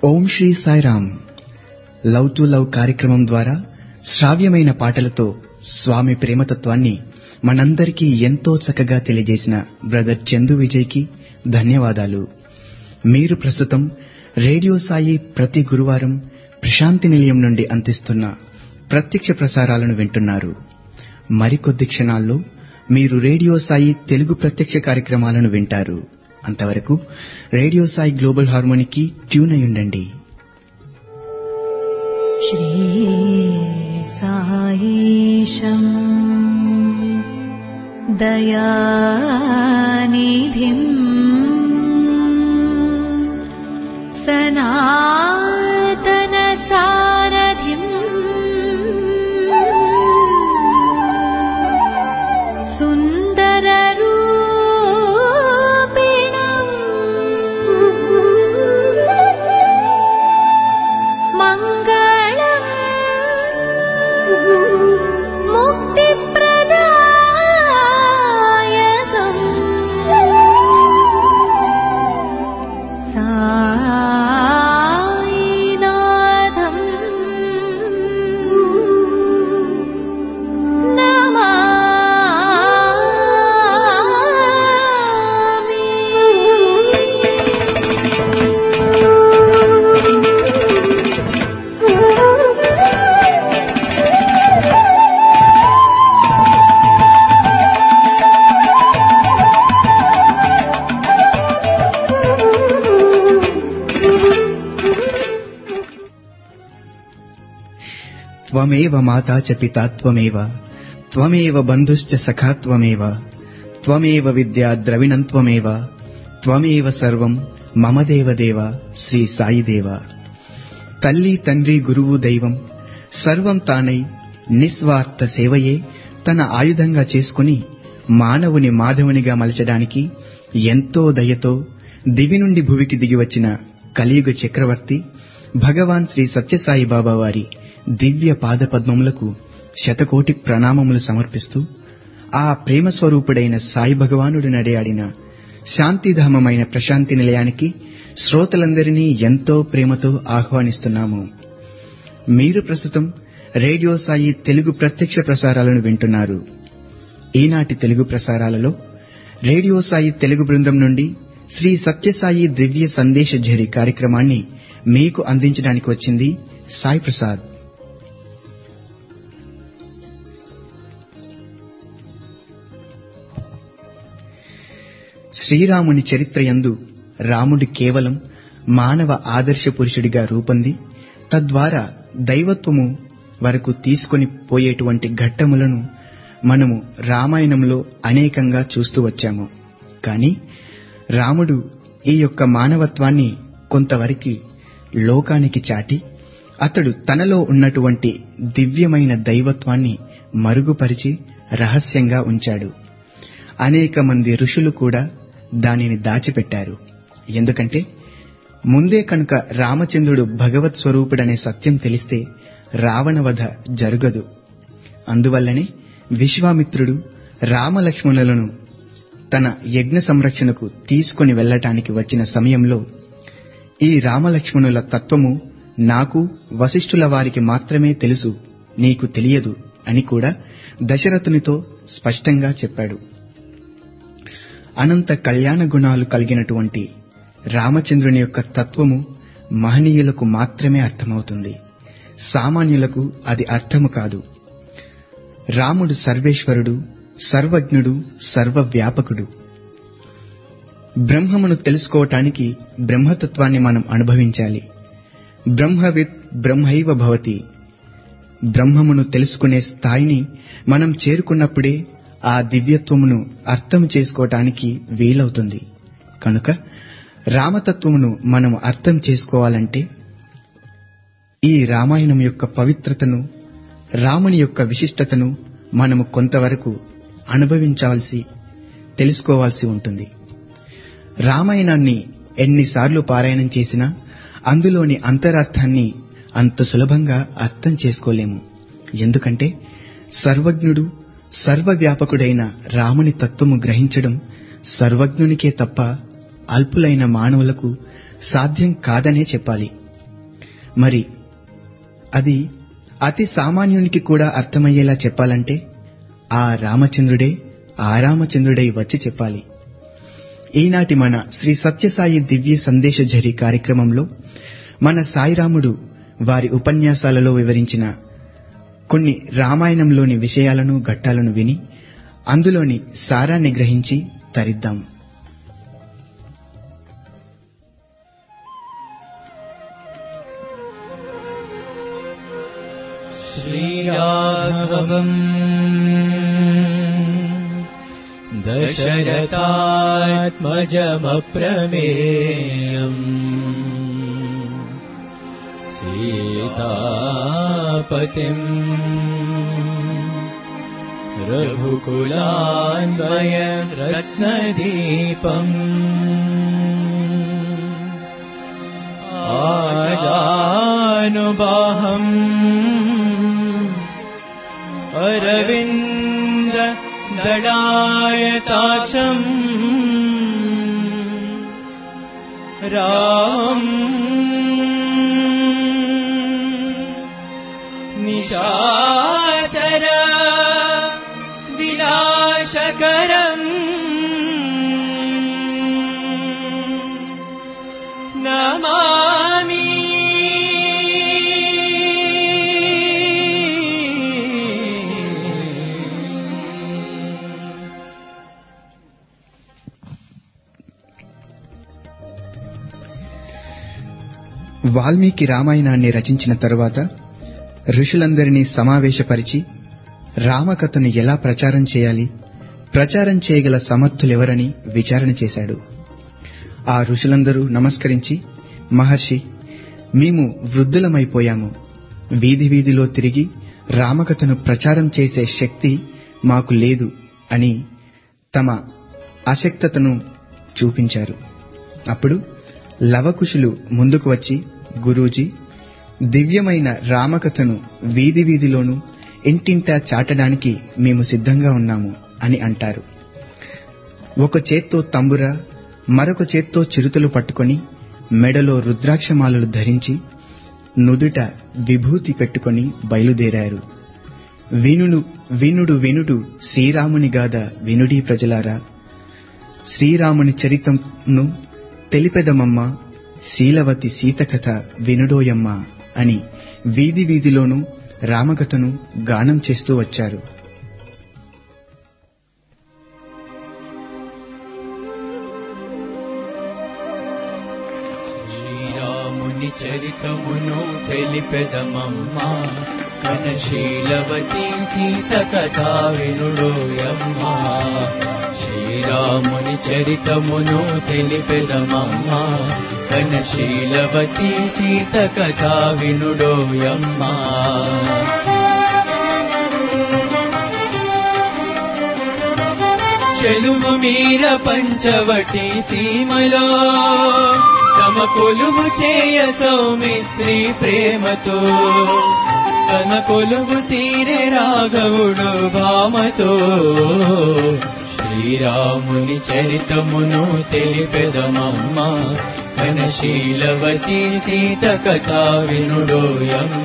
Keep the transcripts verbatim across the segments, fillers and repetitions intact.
Om Sri Sairam. Love to love కార్యక్రమం ద్వారా శ్రావ్యమైన పాటలతో స్వామి ప్రేమతత్వాన్ని మనందరికీ ఎంతో చక్కగా తెలియజేసిన బ్రదర్ చందు విజయ్కి ధన్యవాదాలు. మీరు ప్రస్తుతం రేడియో సాయి ప్రతి గురువారం ప్రశాంతి నిలయం నుండి అందిస్తున్న ప్రత్యక్ష ప్రసారాలను వింటున్నారు. మరికొద్ది క్షణాల్లో మీరు రేడియో సాయి తెలుగు ప్రత్యక్ష కార్యక్రమాలను వింటారు. అంతవరకు రేడియో సాయి గ్లోబల్ హార్మోనికి ట్యూన్ అయి ఉండండి. శ్రీ సాయిశం దయానిధిం సనాతన సారథిం సుందర రూపిణం మంగళం ముక్తిప్రదాయకం సాయినాథం నమామి. త్వమేవ మాతా చ పితా త్వమేవ త్వమేవ బంధుశ్చ సఖా త్వమేవ త్వమేవ విద్యా ద్రవిణం త్వమేవ త్వమేవ సర్వం మమ దేవదేవ శ్రీ సాయిదేవ. తల్లి తండ్రి గురువు దైవం సర్వం తానై నిస్వార్థ సేవయే తన ఆయుధంగా చేసుకుని మానవుని మాధవునిగా మలచడానికి ఎంతో దయతో దివి నుండి భువికి దిగివచ్చిన కలియుగ చక్రవర్తి భగవాన్ శ్రీ సత్యసాయి బాబా వారి దివ్య పాదపద్మములకు శతకోటి ప్రణామములు సమర్పిస్తూ ఆ ప్రేమ స్వరూపుడైన సాయి భగవానుడు నడయాడిన శాంతిధామమైన ప్రశాంతి నిలయానికి శ్రోతలందరినీ ఎంతో ప్రేమతో ఆహ్వానిస్తున్నాము. మీరు ప్రస్తుతం రేడియో సాయి తెలుగు ప్రత్యక్ష ప్రసారాలను వింటున్నారు. ఈనాటి తెలుగు ప్రసారాలలో రేడియో సాయి తెలుగు బృందం నుండి శ్రీ సత్యసాయి దివ్య సందేశ ఝరి కార్యక్రమాన్ని మీకు అందించడానికి వచ్చింది సాయి ప్రసాద్. శ్రీరాముని చరిత్రయందు రాముడు కేవలం మానవ ఆదర్శ పురుషుడిగా రూపొంది తద్వారా దైవత్వము వరకు తీసుకొని పోయేటువంటి ఘట్టములను మనము రామాయణంలో అనేకంగా చూస్తూ వచ్చాము. కాని రాముడు ఈ యొక్క మానవత్వాన్ని కొంతవరకు లోకానికి చాటి అతడు తనలో ఉన్నటువంటి దివ్యమైన దైవత్వాన్ని మరుగుపరిచి రహస్యంగా ఉంచాడు. అనేక మంది ఋషులు కూడా దానిని దాచిపెట్టారు. ఎందుకంటే ముందే కనుక రామచంద్రుడు భగవత్ స్వరూపుడనే సత్యం తెలిస్తే రావణవధ జరగదు. అందువల్లనే విశ్వామిత్రుడు రామలక్ష్మణులను తన యజ్ఞ సంరక్షణకు తీసుకుని వెళ్లటానికి వచ్చిన సమయంలో ఈ రామలక్ష్మణుల తత్వము నాకు వశిష్ఠుల వారికి మాత్రమే తెలుసు, నీకు తెలియదు అని కూడా దశరథునితో స్పష్టంగా చెప్పాడు. అనంత కళ్యాణ గుణాలు కలిగినటువంటి రామచంద్రుని యొక్క తత్వము మహనీయులకు మాత్రమే అర్థమవుతుంది. సామాన్యులకు అది అర్థము కాదు. రాముడు సర్వేశ్వరుడు, సర్వజ్ఞుడు, సర్వవ్యాపకుడు. బ్రహ్మమును తెలుసుకోవటానికి బ్రహ్మతత్వాన్ని మనం అనుభవించాలి. బ్రహ్మవిత్ బ్రహ్మైవ భవతి. బ్రహ్మమును తెలుసుకునే స్థాయిని మనం చేరుకున్నప్పుడే ఆ దివ్యత్వమును అర్థం చేసుకోవటానికి వీలవుతుంది. కనుక రామతత్వమును మనం అర్థం చేసుకోవాలంటే ఈ రామాయణం యొక్క పవిత్రతను, రాముని యొక్క విశిష్టతను మనము కొంతవరకు అనుభవించాల్సి, తెలుసుకోవాల్సి ఉంటుంది. రామాయణాన్ని ఎన్నిసార్లు పారాయణం చేసినా అందులోని అంతరార్థాన్ని అంత సులభంగా అర్థం చేసుకోలేము. ఎందుకంటే సర్వజ్ఞుడు, సర్వవ్యాపకుడైన రాముని తత్వము గ్రహించడం సర్వజ్ఞునికే తప్ప అల్పులైన మానవులకు సాధ్యం కాదనే చెప్పాలి. మరి అది అతి సామాన్యునికి కూడా అర్థమయ్యేలా చెప్పాలంటే ఆ రామచంద్రుడే ఆ రామచంద్రుడై వచ్చి చెప్పాలి. ఈనాటి మన శ్రీ సత్యసాయి దివ్య సందేశ ఝరి కార్యక్రమంలో మన సాయిరాముడు వారి ఉపన్యాసాలలో వివరించిన కొన్ని రామాయణంలోని విషయాలను ఘట్టాలను విని అందులోని సారాన్ని గ్రహించి తరిద్దాం. శ్రీరాఘవం దశరథాత్మజమప్రమేయం సీతాపతిం రఘుకులాన్వయ రత్నదీపం ఆజానుబాహం అరవింద దళాయతాక్షం రామం నిశాచర వినాశకరం నమామి. వాల్మీకి రామాయణాన్ని రచించిన తరువాత ఋషులందరినీ సమావేశపరిచి రామకథను ఎలా ప్రచారం చేయాలి, ప్రచారం చేయగల సమర్థులెవరని విచారణ చేశాడు. ఆ ఋషులందరూ నమస్కరించి, మహర్షి, మేము వృద్ధులమైపోయాము, వీధి వీధిలో తిరిగి రామకథను ప్రచారం చేసే శక్తి మాకు లేదు అని తమ అశక్తతను చూపించారు. అప్పుడు లవకుశులు ముందుకు వచ్చి, గురూజీ, దివ్యమైన రామకథను వీధి వీధిలోనూ ఇంటింటా చాటడానికి మేము సిద్ధంగా ఉన్నాము అని అంటారు. ఒక చేత్తో తంబుర, మరొక చేత్తో చిరుతలు పట్టుకొని, మెడలో రుద్రాక్షమాలలు ధరించి, నుదుట విభూతి పెట్టుకొని బయలుదేరారు. వినుడు వినుడు వినుడు శ్రీరాముని గాథ వినుడీ ప్రజలారా, శ్రీరాముని చరితంను తెలిపెదమమ్మ, శీలవతి సీతకథ వినుడోయమ్మ అని వీధి వీధిలోనూ రామకథను గానం చేస్తూ వచ్చారు. శ్రీరాముని చరితమును తెలిపెదమమ్మ, కనశీలవతి సీతకథ వినుడోయమ్మ. శ్రీరాముని చరితమును తెలిపెదమమ్మ, కనశీలవతి సీతకథ వినుడోయమ్మ. చెలువు మీర పంచవటి సీమలో తమ కొలువు చేయ సౌమిత్రి ప్రేమతో, తన కొలువు తీరే రాఘవుడు భామతో. శ్రీరాముని చరితమును తెలిపెదమమ్మ, కనశీలవతి సీతకథ వినుడోయమ్మ.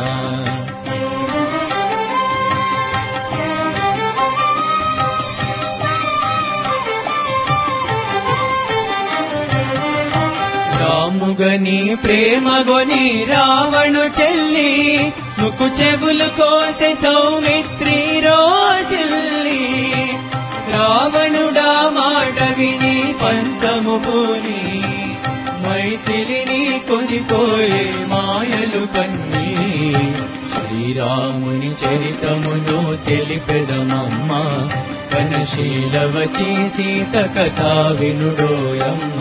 రాముగని ప్రేమగొని రావణు చెల్లి, ముకు చెవులు కోసె సౌమిత్రి రోసిల్లి. రావణుడా మాట విని పంతము పూని, మైథిలిని కొనిపోయే మాయలు కన్ని. శ్రీరాముని చరితమును తెలిపెదమమ్మ, కనశీలవతి సీతకథ వినుడోయమ్మ.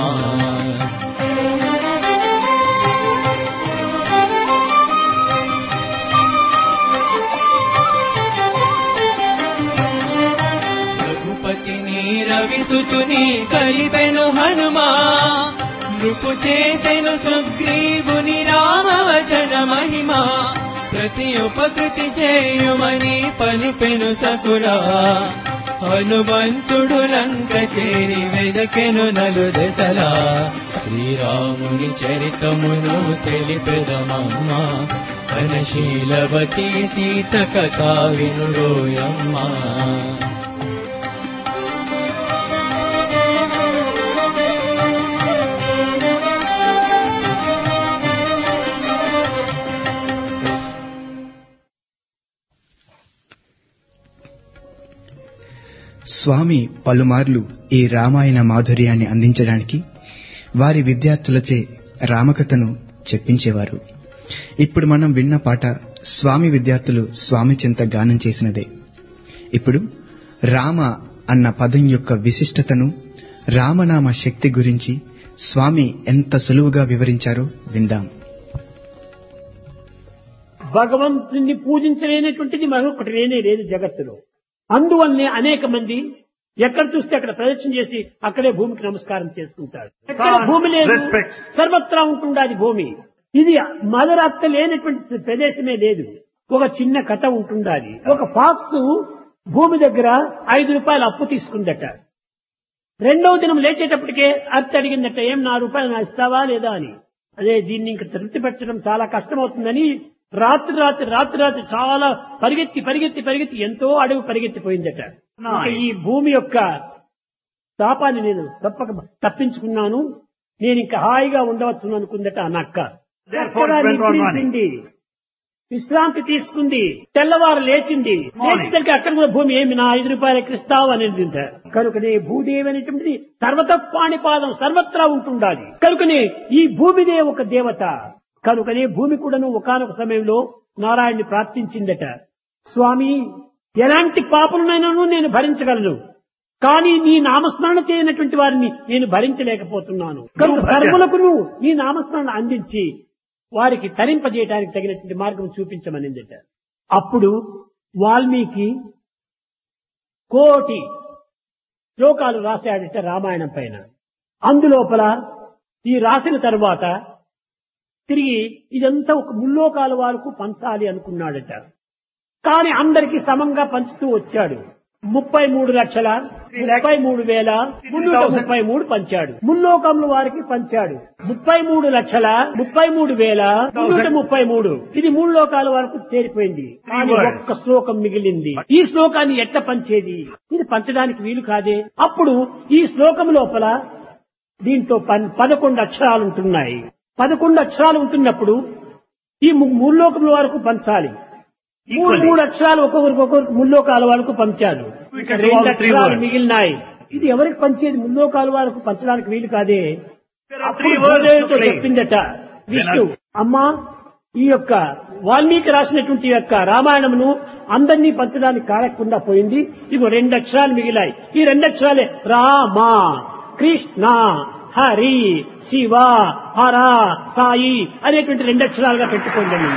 రవిసుతుని కలిపెను హనుమా, నృపు చేసెను సుగ్రీవుని రామవచన మహిమా. ప్రతి ఉపకృతి చేయుమని పలిపెను సకురా, హనుమంతుడు లంక చేరి వెదకెను నలు దశలా శ్రీరాముని చరితమును తెలిపెదమమ్మా వనశీలవతి సీత కథా వినుడోయమ్మా. స్వామి పలుమార్లు ఈ రామాయణ మాధుర్యాన్ని అందించడానికి వారి విద్యార్థులచే రామకథను చెప్పించేవారు. ఇప్పుడు మనం విన్న పాట స్వామి విద్యార్థులు స్వామి చెంత గానం చేసినదే. ఇప్పుడు రామ అన్న పదం యొక్క విశిష్టతను, రామనామ శక్తి గురించి స్వామి ఎంత సులువుగా వివరించారో విందాం. భగవంతుని పూజించలేనటువంటిది మరొకటి లేనే లేదు జగత్తులో. అందువల్లనే అనేక మంది ఎక్కడ చూస్తే అక్కడ ప్రదక్షిణ చేసి అక్కడే భూమికి నమస్కారం చేసుకుంటారు. ఎక్కడ భూమి లేదు, సర్వత్రా ఉంటుండాది భూమి. ఇది మదరత్త లేనటువంటి ప్రదేశమే లేదు. ఒక చిన్న కథ ఉంటుండాది. ఒక ఫాక్స్ భూమి దగ్గర ఐదు రూపాయలు అప్పు తీసుకుందట. రెండవ దినం లేచేటప్పటికే అత్త అడిగిందట, ఏం నా రూపాయలు నా ఇస్తావా లేదా అని. అదే దీన్ని ఇంకా తృప్తి పెట్టడం చాలా కష్టమవుతుందని రాత్రి రాత్రి రాత్రి రాత్రి చాలా పరిగెత్తి పరిగెత్తి పరిగెత్తి ఎంతో అడుగు పరిగెత్తిపోయిందట. ఈ భూమి యొక్క తాపాన్ని నేను తప్పక తప్పించుకున్నాను, నేను ఇంకా హాయిగా ఉండవచ్చు అనుకుందట ఆ నక్క. నిద్రించింది, విశ్రాంతి తీసుకుంది, తెల్లవారు లేచింది. లేచేసరికి అక్కడ కూడా భూమి ఏమి నా ఐదు రూపాయలు ఎక్కిస్తావు అనేది. కనుకనే భూదేవి అనేటువంటిది సర్వతపాణిపాదం సర్వత్రా ఉంటుండాలి. కనుకనే ఈ భూమిదే ఒక దేవత. కనుకనే భూమి కూడాను ఒకానొక సమయంలో నారాయణ్ణి ప్రార్థించిందట, స్వామి ఎలాంటి పాపమునైనాను నేను భరించగలను, కానీ నీ నామస్మరణ చేయనటువంటి వారిని నేను భరించలేకపోతున్నాను. కనుక సర్వులకు నీ నామస్మరణ అందించి వారికి తరింపజేయడానికి తగినటువంటి మార్గం చూపించమనిందట. అప్పుడు వాల్మీకి కోటి శ్లోకాలు రాశాడట రామాయణం పైన. అందులోపల ఈ రాసిన తరువాత తిరిగి ఇదంతా ఒక ముల్లోకాల వరకు పంచాలి అనుకున్నాడట. కానీ అందరికీ సమంగా పంచుతూ వచ్చాడు. ముప్పై మూడు లక్షల ముప్పై మూడు వేల మున్నూట ముప్పై మూడు పంచాడు. ముల్లోకముల వారికి పంచాడు. ముప్పై మూడు లక్షల ముప్పై మూడు వేల మున్నూట ముప్పై మూడు ఇది మూడు లోకాల వరకు చేరిపోయింది. కానీ ఒక్క శ్లోకం మిగిలింది. ఈ శ్లోకాన్ని ఎట్ట పంచేది? ఇది పంచడానికి వీలు కాదే. అప్పుడు ఈ శ్లోకం లోపల దీంతో పదకొండు అక్షరాలు ఉంటున్నాయి. పదకొండు అక్షరాలు ఉంటున్నప్పుడు ఈ మూడు లోకముల వరకు పంచాలి. మూడు మూడు అక్షరాలు ఒక్కొక్కరికి ఒక్కొక్కరికి ముల్లోకాల వరకు పంచారు. రెండు అక్షరాలు మిగిలినాయి. ఇది ఎవరికి పంచేది? ముల్లోకాల వరకు పంచడానికి వీలు కాదే. అప్పుడు భూదేవితో చెప్పిందట విష్ణు, అమ్మా ఈ యొక్క వాల్మీకి రాసినటువంటి యొక్క రామాయణమును అందరినీ పంచడానికి కారకుండా పోయింది. ఇగో రెండు అక్షరాలు మిగిలాయి. ఈ రెండు అక్షరాలే రామ, కృష్ణ, హరి, శివ, హర, సాయి అనేటువంటి రెండు అక్షరాలుగా పెట్టుకోండి.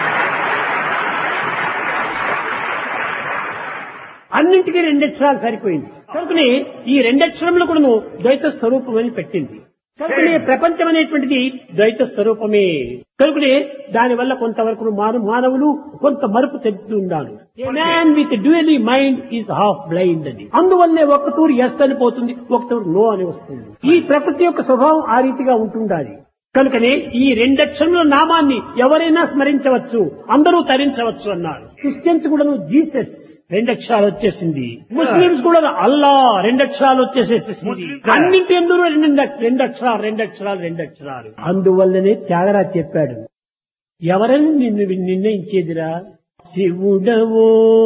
అన్నింటికీ రెండక్షరాలు సరిపోయింది. కనుకనే ఈ రెండక్షరములు కూడా ద్వైత స్వరూపం అని పెట్టింది. కనుకనే ప్రపంచం అనేటువంటిది ద్వైత స్వరూపమే. కనుకనే దానివల్ల కొంతవరకు మానవులు కొంత మరుపు తెచ్చుతూ ఉండాలి. Man with dually mind is half blind అని. అందువల్లే ఒక తూరు ఎస్ అని పోతుంది, ఒక తూరు నో అని వస్తుంది. ఈ ప్రకృతి యొక్క స్వభావం ఆ రీతిగా ఉంటుండాలి. కనుకనే ఈ రెండక్షరముల నామాన్ని ఎవరైనా స్మరించవచ్చు, అందరూ తరించవచ్చు అన్నారు. క్రిస్టియన్స్ కూడా జీసస్ రెండక్షరాలు వచ్చేసింది. ముస్లింస్ కూడా అల్లా రెండక్షరాలు వచ్చేసేసింది. అన్నింటి ఎందుకు రెండక్షరాలు రెండక్షరాలు రెండక్షరాలు. అందువల్లనే త్యాగరాజ్ చెప్పాడు, ఎవరని నిన్ను నిర్ణయించేదిరా? శివుడవో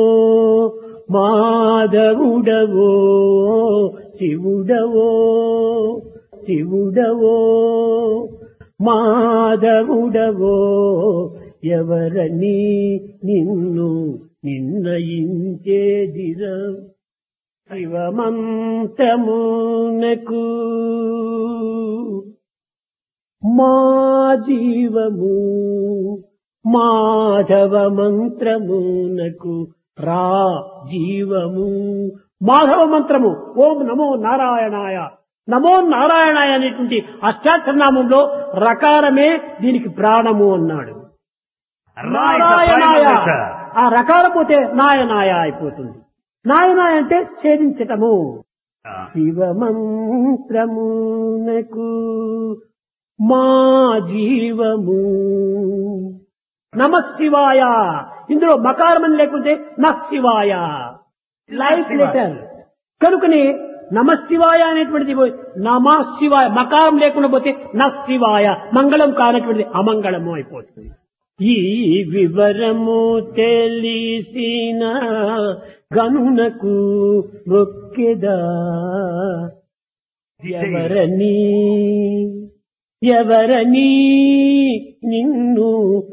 మాధవుడవో, శివుడవో శివుడవో మాధవుడవో, ఎవరని నిన్ను నిర్ణయించేదిరా? శివమంత్రమునకు మా జీవము, మాధవ మంత్రమునకు రా జీవము. మాధవ మంత్రము ఓం నమో నారాయణాయ, నమో నారాయణాయ అనేటువంటి అష్టాక్షరనామంలో రకారమే దీనికి ప్రాణము అన్నాడు. నారాయణాయ, ఆ రకాల పోతే నాయనాయ అయిపోతుంది. నాయన అంటే ఛేదించటము. శివమంత్రమునకు మా జీవము. నమ శివాయ. ఇందులో మకారం లేకుంటే నః శివాయ, లైఫ్ లెటర్. కనుకనే నమ శివాయ అనేటువంటిది నమ శివాయ మకారం లేకుండా పోతే నః శివాయ, మంగళం కానటువంటిది అమంగళము అయిపోతుంది. ఈ వివరము తెలిసిన గనునకు మొక్కెదా ఎవరని ఎవరని నిన్ను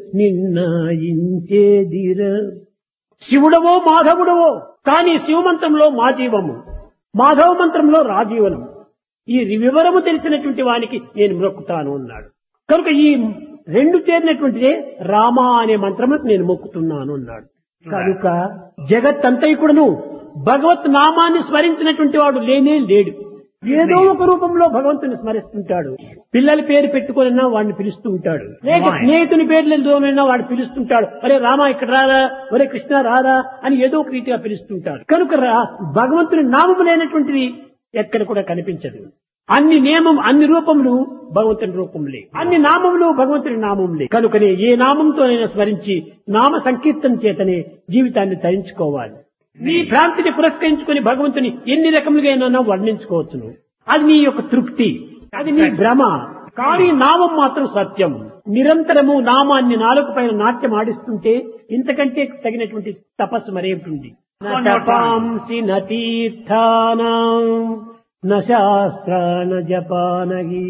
నిర్ణయించేదిర. శివుడవో మాధవుడవో, కానీ శివమంత్రంలో మా జీవము, మాధవ మంత్రంలో రాజీవనము. ఈ వివరము తెలిసినటువంటి వానికి నేను మొక్కుతాను అన్నాడు. కనుక ఈ రెండు చేరినటువంటిదే రామ అనే మంత్రములకు నేను మొక్కుతున్నాను అన్నాడు. కనుక జగత్తంతైకుడును భగవత్ నామాన్ని స్మరించినటువంటి వాడు లేనే లేడు. ఏదో ఒక రూపంలో భగవంతుని స్మరిస్తుంటాడు. పిల్లల పేరు పెట్టుకున్నా వాడిని పిలుస్తూ ఉంటాడు, లేక స్నేహితుని పేర్లైనా వాడు పిలుస్తుంటాడు. అరే రామ ఇక్కడ రారా, ఒరే కృష్ణ రారా అని ఏదో ఒక రీతిగా పిలుస్తుంటాడు. కనుక భగవంతుని నామము లేనటువంటిది ఎక్కడ కూడా కనిపించదు. అన్ని నియమం అన్ని రూపములు భగవంతుని రూపంలే, అన్ని నామములు భగవంతుని నామంలే. కనుకనే ఏ నామంతోనైనా స్మరించి నామ సంకీర్తన చేతనే జీవితాన్ని ధరించుకోవాలి. నీ భ్రాంతిని పురస్కరించుకుని భగవంతుని ఎన్ని రకములుగా వర్ణించుకోవచ్చును. అది నీ యొక్క తృప్తి, అది నీ భ్రమ. కానీ నామం మాత్రం సత్యం. నిరంతరము నామాన్ని నాలుగు పైన నాట్యం ఆడిస్తుంటే ఇంతకంటే తగినటువంటి తపస్సు మరేమిటి? నపాంసి నతీర్థానాం న శాస్త్రాన జపానగి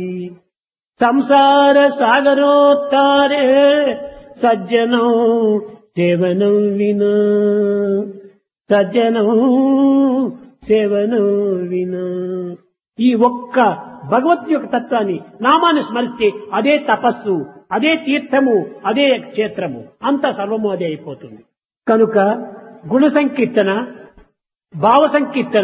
సంసార సాగరోత్తారే సజ్జనం సేవనం వినా సజ్జనం సేవనం వినా. ఈ ఒక్క భగవత్ యొక్క తత్వాన్ని నామాన్ని స్మరిస్తే అదే తపస్సు, అదే తీర్థము, అదే క్షేత్రము, అంతా సర్వము అదే అయిపోతుంది. కనుక గుణ సంకీర్తన, భావ సంకీర్తన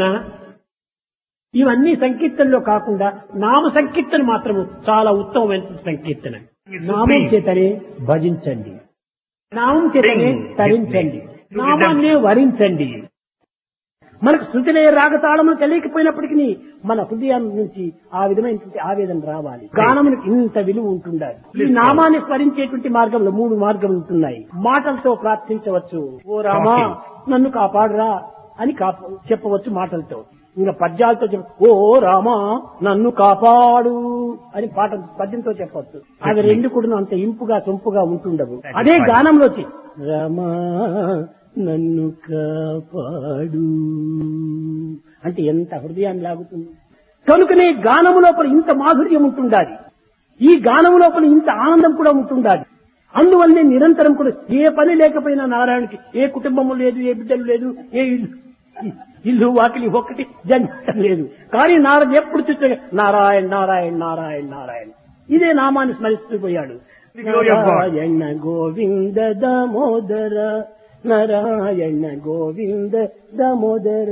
ఇవన్నీ సంకీర్తనలో కాకుండా నామ సంకీర్తన మాత్రము చాలా ఉత్తమమైన సంకీర్తన. నామం చేతనే భజించండి, నామం చేతనే తరించండి, నామాన్నే వరించండి. మనకు శృతిలే రాగతాళములు తెలియకపోయినప్పటికీ మన హృదయం నుంచి ఆ విధమైనటువంటి ఆవేదన రావాలి. గానమునికి ఇంత విలువ ఉంటుండాలి. ఈ నామాన్ని స్మరించేటువంటి మార్గంలో మూడు మార్గములు ఉంటున్నాయి. మాటలతో ప్రార్థించవచ్చు, ఓ రామా నన్ను కాపాడురా అని చెప్పవచ్చు మాటలతో. ఇంకా పద్యాలతో చెప్ప ఓ రామా నన్ను కాపాడు అని పాట పద్యంతో చెప్పవచ్చు. అవి రెండు కూడా అంత ఇంపుగా సొంపుగా ఉంటుండవు. అదే గానంలో వచ్చి రామా నన్ను కాపాడు అంటే ఎంత హృదయాన్ని లాగుతుంది. కనుకనే గానము లోపల ఇంత మాధుర్యం ఉంటుండాలి, ఈ గానము లోపల ఇంత ఆనందం కూడా ఉంటుండాలి. అందువల్లే నిరంతరం కూడా ఏ పని లేకపోయినా నారాయణకి ఏ కుటుంబము లేదు, ఏ బిడ్డలు లేదు, ఏ ఇల్లు ఇల్లు వాకిలి ఒక్కటి జన్మం లేదు. కానీ నారద ఎప్పుడు చూస్తే నారాయణ నారాయణ నారాయణ నారాయణ ఇదే నామాన్ని స్మరిస్తూ పోయాడు. నారాయణ గోవింద దామోదర నారాయణ గోవింద దామోదర,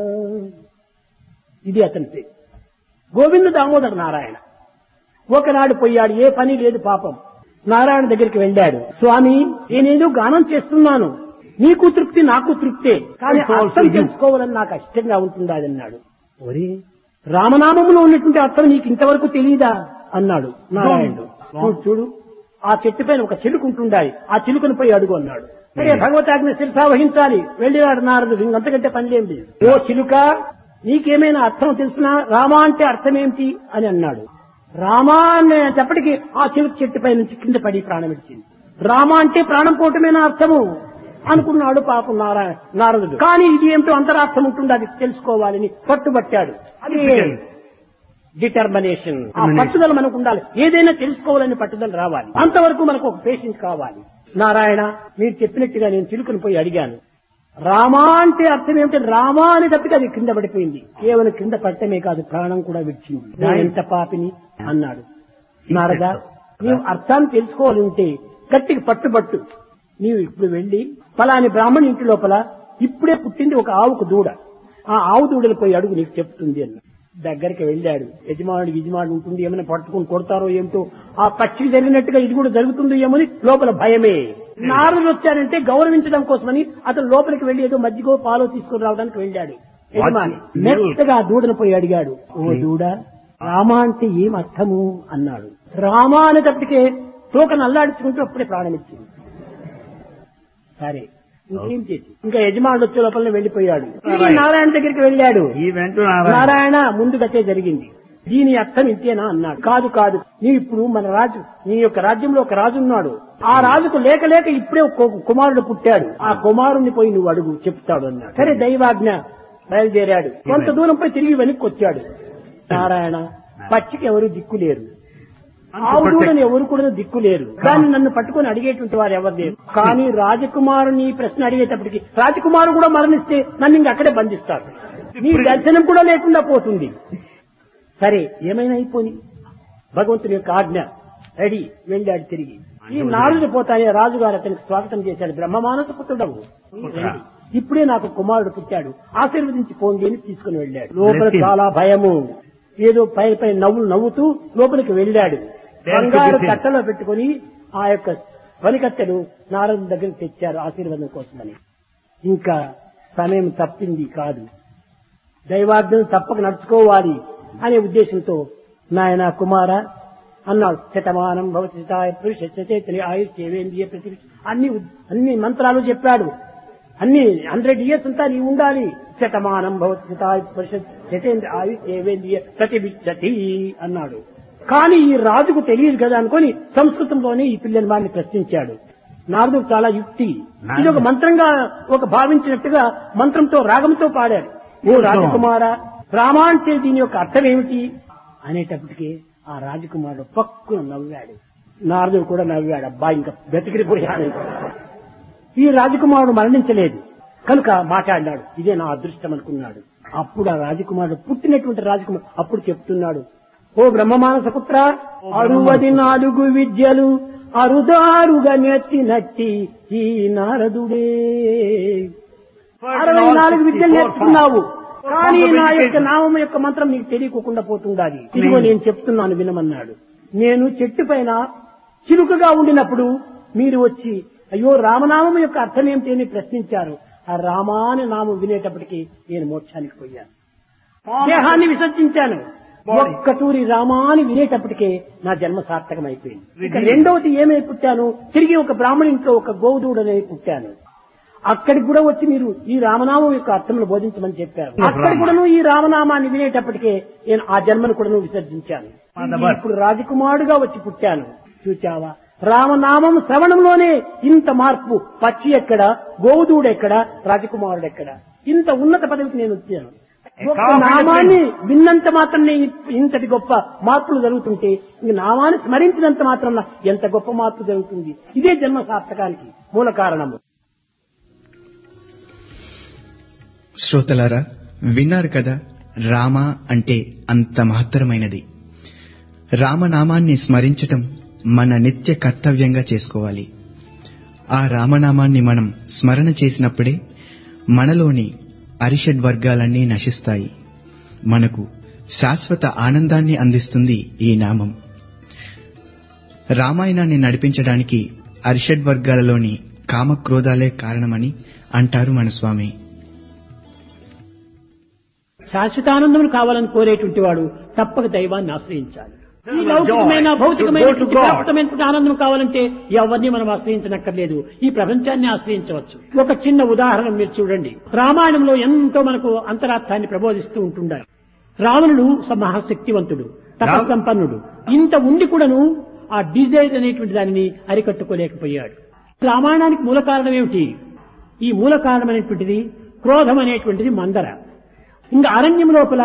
ఇది అతని పేరు. గోవింద దామోదర నారాయణ. ఒకనాడు పోయాడు, ఏ పని లేదు పాపం. నారాయణ దగ్గరికి వెళ్ళాడు. స్వామి నేనేదో గానం చేస్తున్నాను, నీకు తృప్తి నాకు తృప్తే, కానీ అర్థం తెలుసుకోవాలని నాకు ఇష్టంగా ఉంటుందా అన్నాడు. ఒరే రామనామంలో ఉన్నటువంటి అర్థం నీకు ఇంతవరకు తెలియదా అన్నాడు నారాయణుడు. చూడు చూడు ఆ చెట్టు పైన ఒక చిలుక ఉంటుండాలి, ఆ చిలుకను పోయి అడుగు అన్నాడు. సరే భగవతాజ్ఞ శిరసా వహించాలి. వెళ్ళినాడు నారదుడు. ఇంకంతకంటే పని లేదు. ఓ చిలుక నీకేమైనా అర్థం తెలిసినా రామా అంటే అర్థం ఏమిటి అని అన్నాడు. రామా అనేటప్పటికీ ఆ చిలుక చెట్టు పై నుంచి కింద పడి ప్రాణం ఇచ్చింది. రామా అంటే ప్రాణం పోవటమేనా అర్థము అనుకున్నాడు పాపం నారాయణ నారదుడు. కానీ ఇది ఏమిటో అంతరార్థం ఉంటుంది, అది తెలుసుకోవాలని పట్టుబట్టాడు. అది డిటర్మినేషన్. ఆ పట్టుదల మనకు ఉండాలి. ఏదైనా తెలుసుకోవాలని పట్టుదల రావాలి. అంతవరకు మనకు ఒక పేషెన్స్ కావాలి. నారాయణ మీరు చెప్పినట్టుగా నేను చిలుకను పోయి అడిగాను. రామా అంటే అర్థం ఏమిటంటే రామా అని తప్పితే అది కింద పడిపోయింది. కేవలం కింద పడటమే కాదు ప్రాణం కూడా విడిచింది. ఎంత పాపిని అన్నాడు. నారద నీవు అర్థాన్ని తెలుసుకోవాలి ఉంటే గట్టికి పట్టుబట్టు. నీవు ఇప్పుడు వెళ్లి ఫలాని బ్రాహ్మణి ఇంటి లోపల ఇప్పుడే పుట్టింది ఒక ఆవుకు దూడ, ఆ ఆవు దూడలు పోయి అడుగు నీకు చెప్తుంది అన్న. దగ్గరికి వెళ్ళాడు. యజమానుడు యజమానుడు ఉంటుంది, ఏమైనా పట్టుకుని కొడతారో ఏమిటో, ఆ పక్షికి జరిగినట్టుగా ఇది కూడా జరుగుతుందో ఏమని లోపల భయమే. నారదుడు వచ్చారంటే గౌరవించడం కోసమని అతను లోపలికి వెళ్లి ఏదో మజ్జిగో పాలో తీసుకుని రావడానికి వెళ్ళాడు. యజమాని మెత్తగా ఆ దూడను పోయి అడిగాడు, ఓ దూడ, రామ అంటే ఏం అర్థము అన్నాడు. రామ అనేటప్పటికే తోకను అల్లాడించుకుంటూ అప్పుడే ప్రాణమిచ్చింది. సరే ఇంకేం చేసి ఇంకా యజమానుడు వచ్చే లోపల వెళ్లిపోయాడు. నారాయణ దగ్గరికి వెళ్ళాడు. నారాయణ ముందుకతే జరిగింది, దీని అర్థం ఇంతేనా అన్నాడు. కాదు కాదు, నీ ఇప్పుడు మన రాజు, నీ యొక్క రాజ్యంలో ఒక రాజు ఉన్నాడు, ఆ రాజుకు లేక లేక ఇప్పుడే ఒక కుమారుడు పుట్టాడు, ఆ కుమారుణ్ణి పోయి నువ్వు అడుగు చెప్తాడు అన్నాడు. సరే దైవాజ్ఞ, బయలుదేరాడు. కొంత దూరం పోయి తిరిగి వెనక్కి వచ్చాడు. నారాయణ, పచ్చికి ఎవరు దిక్కు లేరు, ఆవు దూడని ఎవరు కూడా దిక్కు లేరు, దాన్ని నన్ను పట్టుకుని అడిగేటువంటి వారు ఎవరు లేరు. కానీ రాజకుమారుని ప్రశ్న అడిగేటప్పటికి రాజకుమారు కూడా మరణిస్తే నన్ను ఇంక అక్కడే బంధిస్తారు, నీ దర్శనం కూడా లేకుండా పోతుంది. సరే ఏమైనా అయిపోని, భగవంతుని యొక్క ఆజ్ఞ. రెడీ, వెళ్ళాడు తిరిగి. ఈ నాలుగు పోతానే రాజుగారు అతనికి స్వాగతం చేశాడు. బ్రహ్మమానస పుత్రుడవు, ఇప్పుడే నాకు కుమారుడు పుట్టాడు, ఆశీర్వదించి పోండి అని తీసుకుని వెళ్ళాడు. లోపల చాలా భయము, ఏదో పై పై నవ్వులు నవ్వుతూ లోపలికి వెళ్ళాడు. బంగారు కట్టలో పెట్టుకుని ఆ యొక్క పనికత్తెలు నారదుని దగ్గరికి తెచ్చారు ఆశీర్వాదం కోసమని. ఇంకా సమయం తప్పింది కాదు, దైవాజ్ఞను తప్పక నడుచుకోవాలి అనే ఉద్దేశంతో నాయన కుమార అన్నాడు. శతమానం భవతి శతాయ పురుషేతని ఆయుష్యేంద్రియ ప్రతి అన్ని అన్ని మంత్రాలు చెప్పాడు. అన్ని హండ్రెడ్ ఇయర్స్ అంతా నీవు ఉండాలి. శతమానం భవతి శతాయ పురుషేంద్రియ ఆయుష్యేంద్రియ ప్రతివిశతి అన్నాడు. కానీ ఈ రాజుకు తెలియదు కదా అనుకుని సంస్కృతంలోనే ఈ పిల్లని వాడిని ప్రశ్నించాడు. నారదుడు చాలా యుక్తి, ఇది ఒక మంత్రంగా ఒక భావించినట్టుగా మంత్రంతో రాగంతో పాడాడు. ఓ రాజకుమార, రామ అంటే దీని యొక్క అర్థం ఏమిటి అనేటప్పటికీ ఆ రాజకుమారుడు పక్కున నవ్వాడు. నారదుడు కూడా నవ్వాడు. అబ్బా ఇంకా బతికిరిపోయాడు. ఈ రాజకుమారుడు మరణించలేదు కనుక మాట్లాడినాడు. ఇదే నా అదృష్టం అనుకున్నాడు. అప్పుడు ఆ రాజకుమారుడు, పుట్టినటువంటి రాజకుమారుడు అప్పుడు చెప్తున్నాడు, ఓ బ్రహ్మమానస పుత్ర, అరువది నాలుగు విద్యలు అరుదారుగా నేర్చినట్టి ఈ నారదుడే. అరవై నాలుగు విద్యలు నేర్చుకున్నావు, కానీ నా యొక్క నామం యొక్క మంత్రం నీకు తెలియకుండా పోతుండాలి. ఇదిగో నేను చెప్తున్నాను వినమన్నాడు. నేను చెట్టు పైన చిలుకగా ఉండినప్పుడు మీరు వచ్చి అయ్యో రామనామం యొక్క అర్థం ఏమిటి అని ప్రశ్నించారు. ఆ రామాని నామం వినేటప్పటికీ నేను మోక్షానికి పోయాను, దేహాన్ని విసర్జించాను. ఒక్క తూరి రామాని వినేటప్పటికే నా జన్మ సార్థకం అయిపోయింది. ఇక రెండవది ఏమై పుట్టాను, తిరిగి ఒక బ్రాహ్మణ ఇంట్లో ఒక గోవుదూడనే పుట్టాను. అక్కడికి కూడా వచ్చి మీరు ఈ రామనామం యొక్క అర్థమును బోధించమని చెప్పారు. అక్కడికి కూడాను ఈ రామనామాన్ని వినేటప్పటికే నేను ఆ జన్మను కూడా విసర్జించాను. ఇప్పుడు రాజకుమారుడుగా వచ్చి పుట్టాను. చూచావా, రామనామం శ్రవణంలోనే ఇంత మార్పు. పక్షి ఎక్కడ, గోవుదూడు ఎక్కడ, రాజకుమారుడు ఎక్కడ, ఇంత ఉన్నత పదవికి నేను వచ్చాను. ఒక్క నామాన్ని విన్నంత మాత్రం ఇంతటి గొప్ప మార్పులు జరుగుతుంటే ఇంక నామాన్ని స్మరించినంత మాత్రం ఎంత గొప్ప మార్పు జరుగుతుంది. ఇదే జన్మ సార్థకానికి మూల కారణము. శ్రోతలారా, విన్నారు కదా, రామ అంటే అంత మహత్తరమైనది. రామనామాన్ని స్మరించటం మన నిత్య కర్తవ్యంగా చేసుకోవాలి. ఆ రామనామాన్ని మనం స్మరణ చేసినప్పుడే మనలోని అరిషడ్ వర్గాలన్నీ నశిస్తాయి. మనకు శాశ్వత ఆనందాన్ని అందిస్తుంది ఈ నామం. రామాయణాన్ని నడిపించడానికి అరిషడ్ వర్గాలలోని కామక్రోధాలే కారణమని అంటారు మన స్వామి. శాశ్వతానందములు కావాలని కోరేటువంటి వాడు తప్పక దైవాన్ని ఆశ్రయించాలి. ఈ లౌకికమైన భౌతికమైన ప్రాప్తమైనటువంటి ఆనందం కావాలంటే ఎవరిని మనం ఆశ్రయించనక్కర్లేదు, ఈ ప్రపంచాన్ని ఆశ్రయించవచ్చు. ఒక చిన్న ఉదాహరణ మీరు చూడండి. రామాయణంలో ఎంతో మనకు అంతరార్థాన్ని ప్రబోధిస్తూ ఉంటున్నారు. రావణుడు మహాశక్తివంతుడు, తపస్సంపన్నుడు. ఇంత ఉండి కూడాను ఆ డిజైర్ అనేటువంటి దానిని అరికట్టుకోలేకపోయాడు. రామాయణానికి మూల కారణం ఏమిటి? ఈ మూల కారణమైనటువంటిది క్రోధం అనేటువంటిది మందర. ఇంకా అరణ్యం లోపల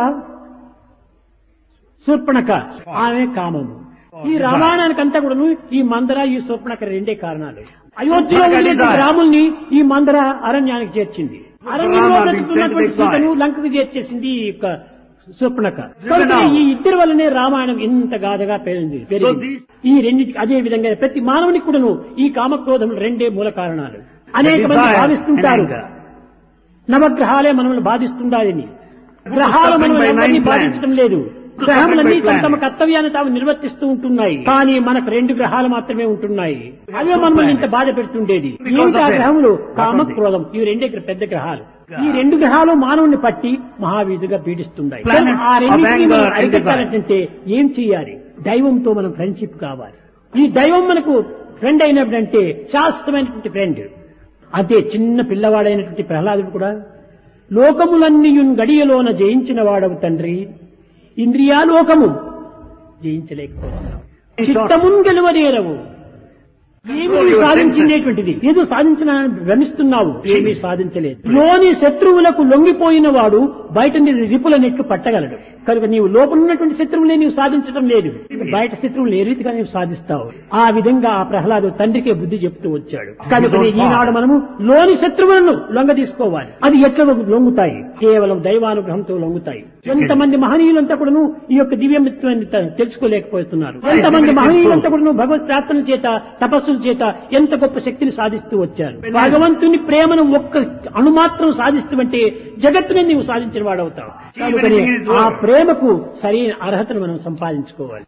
శూర్పణఖ, ఆమె కామము. ఈ రామాయణానికంతా కూడాను ఈ మందర, ఈ శూర్పణఖ రెండే కారణాలు. అయోధ్యలో ఉండేటువంటి రాముల్ని ఈ మందర అరణ్యానికి చేర్చింది. అరణ్యంలో బ్రతుకుతున్నటువంటి సీతను లంకకు చేర్చేసింది ఈ యొక్క శూర్పణఖ. ఈ ఇద్దరి వల్లనే రామాయణం ఇంత గాథగా పెరిగింది. ఈ రెండింటికి అదే విధంగా ప్రతి మానవునికి కూడాను ఈ కామక్రోధములు రెండే మూల కారణాలు. అనేక మంది భావిస్తుంటారు నవగ్రహాలే మనల్ని బాధిస్తుండాలని. గ్రహాలు మనం ఎవరిని బాధించడం లేదు. గ్రహములన్నీ తమ తమ కర్తవ్యాన్ని తాము నిర్వర్తిస్తూ ఉంటున్నాయి. కానీ మనకు రెండు గ్రహాలు మాత్రమే ఉంటున్నాయి. అవే మనల్ని ఇంత బాధ పెడుతుండేది. ఏమిటి ఆ గ్రహములు? కామ, క్రోధం. ఇవి రెండే పెద్ద గ్రహాలు. ఈ రెండు గ్రహాలు మానవుని పట్టి మహావీధిగా పీడిస్తున్నాయి. ఆ రెండింటినీ మనం అరికట్టాలంటే ఏం చేయాలి? దైవంతో మనం ఫ్రెండ్షిప్ కావాలి. ఈ దైవం మనకు ఫ్రెండ్ అయినప్పుడంటే శాశ్వతమైనటువంటి ఫ్రెండ్. అదే చిన్న పిల్లవాడైనటువంటి ప్రహ్లాదుడు కూడా లోకములన్నీ గడియలోన జయించిన వాడవు తండ్రి, ఇంద్రియాలోకము జయించలేకపోతున్నావు, చిత్తమున్ గెలువనేరవు. ఏమి సాధించినటువంటిది? ఏదో సాధించిన భ్రమిస్తున్నావు, ఏమీ సాధించలేదు. లోని శత్రువులకు లొంగిపోయిన వాడు బయట రిపుల నెట్లు పట్టగలడు. కనుక నీవు లోపల ఉన్నటువంటి శత్రువులే నీవు సాధించడం లేదు, బయట శత్రువులు ఏ రీతిగా నీవు సాధిస్తావు. ఆ విధంగా ఆ ప్రహ్లాదు తండ్రికే బుద్ధి చెప్తూ వచ్చాడు. కనుక ఈనాడు మనము లోని శత్రువులను లొంగ తీసుకోవాలి. అది ఎట్లా లొంగుతాయి? కేవలం దైవానుగ్రహంతో లొంగుతాయి. ఎంతమంది మహనీయులంతా కూడాను ఈ యొక్క దివ్యమిత్వాన్ని తెలుసుకోలేకపోతున్నారు. ఎంతమంది మహనీయులంతా కూడాను భగవత్ ప్రార్థన చేత, తపస్సుల చేత ఎంత గొప్ప శక్తిని సాధిస్తూ వచ్చారు. భగవంతుని ప్రేమను ఒక్క అణుమాత్రం సాధిస్తుంటే జగత్తుని నీవు సాధించిన వాడవుతావు. కనుకనే ఆ ప్రేమకు సరైన అర్హతను మనం సంపాదించుకోవాలి.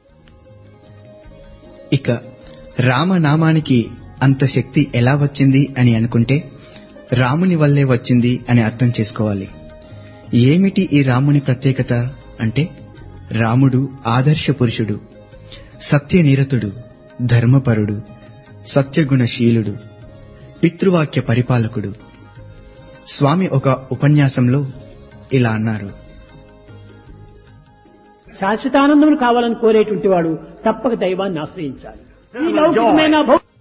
ఇక రామనామానికి అంత శక్తి ఎలా వచ్చింది అని అనుకుంటే రాముని వల్లే వచ్చింది అని అర్థం చేసుకోవాలి. ఏమిటి ఈ రాముని ప్రత్యేకత అంటే, రాముడు ఆదర్శ పురుషుడు, సత్యనిరతుడు, ధర్మపరుడు, సత్యగుణశీలుడు, పితృవాక్య పరిపాలకుడు. స్వామి ఒక ఉపన్యాసంలో ఇలా అన్నారు: శాశ్వతానందములు కావాలని కోరేటువంటి వాడు తప్పక దైవాన్ని ఆశ్రయించాలి. ఈ లౌకికమైన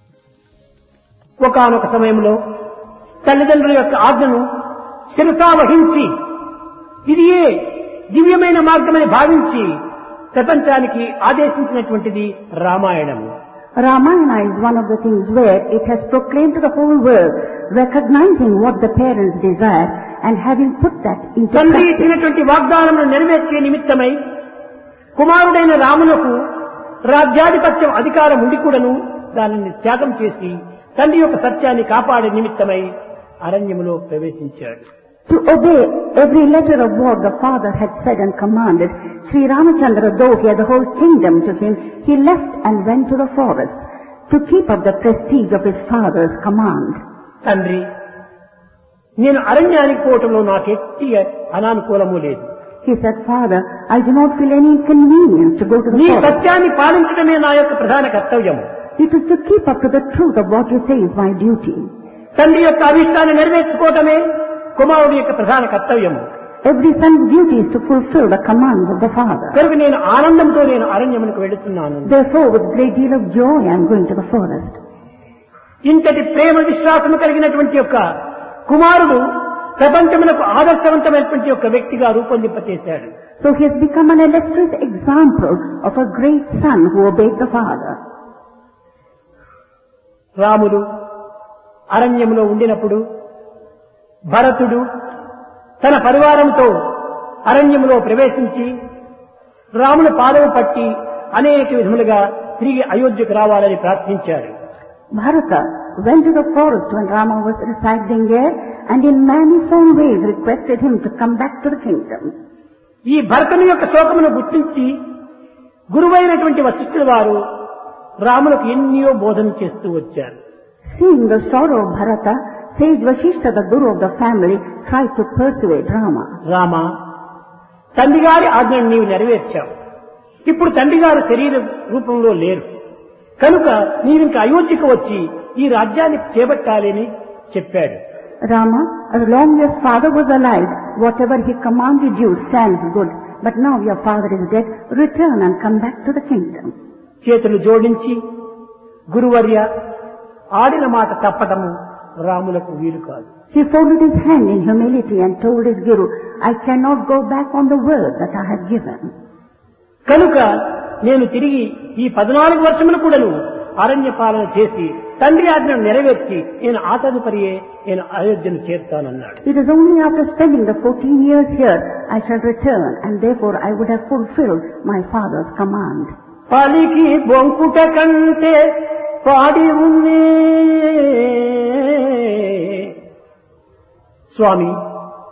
ఒకానొక సమయంలో తల్లిదండ్రుల యొక్క ఆజ్ఞను శిరసా వహించి ఇది ఏ దివ్యమైన మార్గమని భావించి ప్రపంచానికి ఆదేశించినటువంటిది రామాయణము. Ramayana is one of the things where it has proclaimed to the whole world, recognizing what the parents desire and having put that into తండ్రి practice. ఇచ్చినటువంటి వాగ్దానమును నెరవేర్చే నిమిత్తమై కుమారుడైన రామునకు రాజ్యాధిపత్యం అధికారం ఉండి కూడాను దానిని త్యాగం చేసి తండ్రి యొక్క సత్యాన్ని కాపాడే నిమిత్తమై అరణ్యములో ప్రవేశించాడు. To obey every letter of what the father had said and commanded, Sri Ramachandra, though he had the whole kingdom to him, he left and went to the forest to keep up the prestige of his father's command. తండ్రి, నేను అరణ్యానికి పోవటంలో నాకు ఎట్టి అనానుకూలము లేదు. He said, Father, I do not feel any inconvenience to go to the నీ forest. సత్యాన్ని పాలించడమే నా యొక్క ప్రధాన కర్తవ్యం. It is to keep up to the truth of what you say is my duty. తండ్రి యొక్క అభిష్టాన్ని నెరవేర్చుకోవటమే కుమారుడి యొక్క ప్రధాన కర్తవ్యము. Every son's duty is to fulfill the commands of the father. కనుక నేను ఆనందంతో నేను అరణ్యమునకు వెళుతున్నాను. Therefore, with great deal of joy, I am going to the forest. ఇంతటి ప్రేమ విశ్వాసము కలిగినటువంటి యొక్క కుమారుడు ప్రపంచమునకు ఆదర్శవంతమైనటువంటి యొక్క వ్యక్తిగా రూపొందింపచేశాడు. So he has become an illustrious example of a great son who obeyed the father. రాముడు అరణ్యములో ఉండినప్పుడు భరతుడు తన పరివారంతో అరణ్యములో ప్రవేశించి రాముని పాదము పట్టి అనేక విధములుగా తిరిగి అయోధ్యకు రావాలని ప్రార్థించాడు. Bharata went to the forest when Rama was residing there and in manifold ways requested him to come back to the kingdom. ఈ భరతుని యొక్క శోకమును గుర్తించి గురువైనటువంటి వశిష్ఠుల వారు రాములకు ఎన్నో బోధన చేస్తూ వచ్చారు. Seeing the sorrow of Bharata, sage Vashishta, the guru of the family, tried to persuade Rama. Rama, తండ్రి గారి ఆజ్ఞను నీవు నెరవేర్చావు. ఇప్పుడు తండ్రి గారు శరీర రూపంలో లేరు కనుక నీవింక అయోధ్యకు వచ్చి ఈ రాజ్యాన్ని చేపట్టాలని చెప్పాడు. Rama, as long as father was alive, whatever he commanded you stands good. But now your father is dead, return and come back to the kingdom. చేతులు జోడించి గురువర్య ఆడిన మాట తప్పటము రాములకు వీలు కాదు. He folded his hand in humility and told his guru, I cannot go back on the word that I have given. కనుక నేను తిరిగి ఈ పద్నాలుగు వర్షములు కూడాను అరణ్య పాలన చేసి తండ్రి ఆజ్ఞను నెరవేర్చి నేను ఆ తదుపరియే నేను అయోధ్యను చేర్తానన్నాడు. It is only after spending the fourteen years here I shall return, and therefore I would have fulfilled my father's command. పలికి బొంకుట కంటే పాడి ఉన్నే. స్వామి,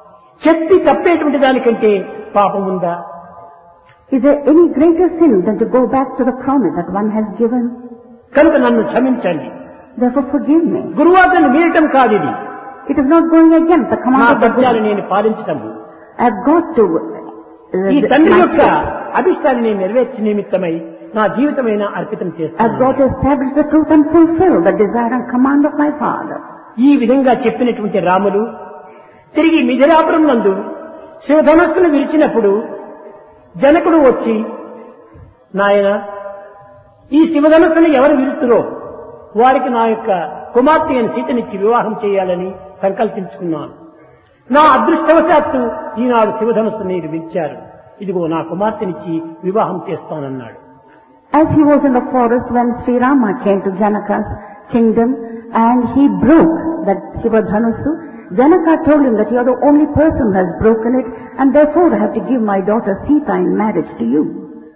చెప్పి తప్పేటువంటి దానికంటే పాపం ఉందా? Is there any greater sin than to go back to the promise that one has given? కనుక నన్ను క్షమించండి. Therefore forgive me. గురువాజ్ఞను మీరటం కాదు ఇది. It is not going against the నా command of the సత్యాన్ని Guru. నేను పాలించటం. I have got to uh, ఈ తండ్రి my యొక్క truth. అభిష్టాన్ని నేను నెరవేర్చే నిమిత్తమై నా జీవితమైన అర్పితం I have చేస్తాను. got to establish the truth and fulfill the desire and command of my Father. ఈ విధంగా చెప్పినటువంటి రాములు తిరిగి మిథిలాపురం నందు శివధనుస్సును విరిచినప్పుడు జనకుడు వచ్చి, నాయన ఈ శివధనుస్సును ఎవరు విరుతురో వారికి నా యొక్క కుమార్తె అయిన సీతనిచ్చి వివాహం చేయాలని సంకల్పించుకున్నాను. నా అదృష్టవశాత్తు ఈనాడు శివధనుస్సు మీరు విరిచారు. ఇదిగో నా కుమార్తెనిచ్చి వివాహం చేస్తానన్నాడు. As he was in the forest when Sri Rama came to Janaka's kingdom and he broke that Shivadhanusu, Janaka told him that you are the only person who has broken it and therefore I have to give my daughter Sita in marriage to you.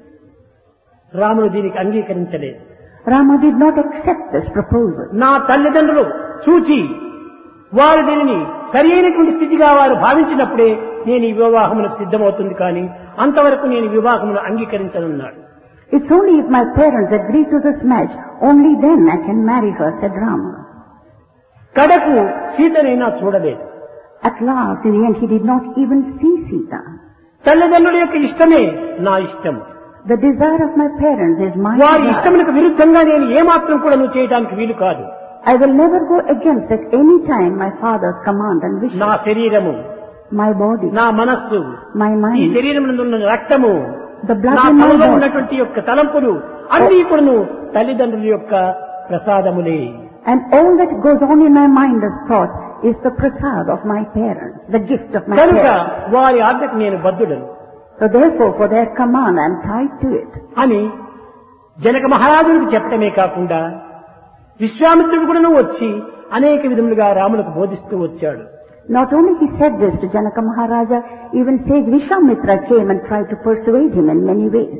రాముడు దీనికి అంగీకరించలేదు. Rama did not accept this proposal. నా తల్లిదండ్రులు చూచి వారు దీనిని సరి అయినటువంటి స్థితిగా వారు భావించినప్పుడే నేను ఈ వివాహములకు సిద్ధమవుతుంది, కానీ అంతవరకు నేను వివాహమును అంగీకరించనున్నాడు. It's only if my parents agree to this match, only then I can marry her, said Rama. కడకు సీతనైనా చూడలేదు. At last, in the end, he did not even see Sita. తల్లిదండ్రుల యొక్క ఇష్టమే నా ఇష్టం. The desire of my parents is my వారి desire. ఇష్టములకు విరుద్ధంగా నేను ఏమాత్రం కూడా నువ్వు చేయడానికి వీలు కాదు. I will never go against at any time my father's command and wishes. నా శరీరము, My body, నా మనస్సు, my ఈ mind, శరీరం ఉన్న రక్తము, the blood నా in my తలలో body, ఉన్నటువంటి యొక్క తలంపులు అన్ని కూడాను తల్లిదండ్రుల యొక్క ప్రసాదములే. and all that goes on in my mind as thoughts is the prasad of my parents, the gift of my కనుక parents. వారి ఆజ్ఞకు నేను బద్ధుడను So therefore, for their command, I am tied to it. అని జనక మహారాజునికి చెప్పటమే కాకుండా విశ్వామిత్రుడు కూడా వచ్చి అనేక విధములుగా రాములకు బోధిస్తూ వచ్చాడు. Not only he said this to Janaka Maharaja, even sage Vishwamitra came and tried to persuade him in many ways.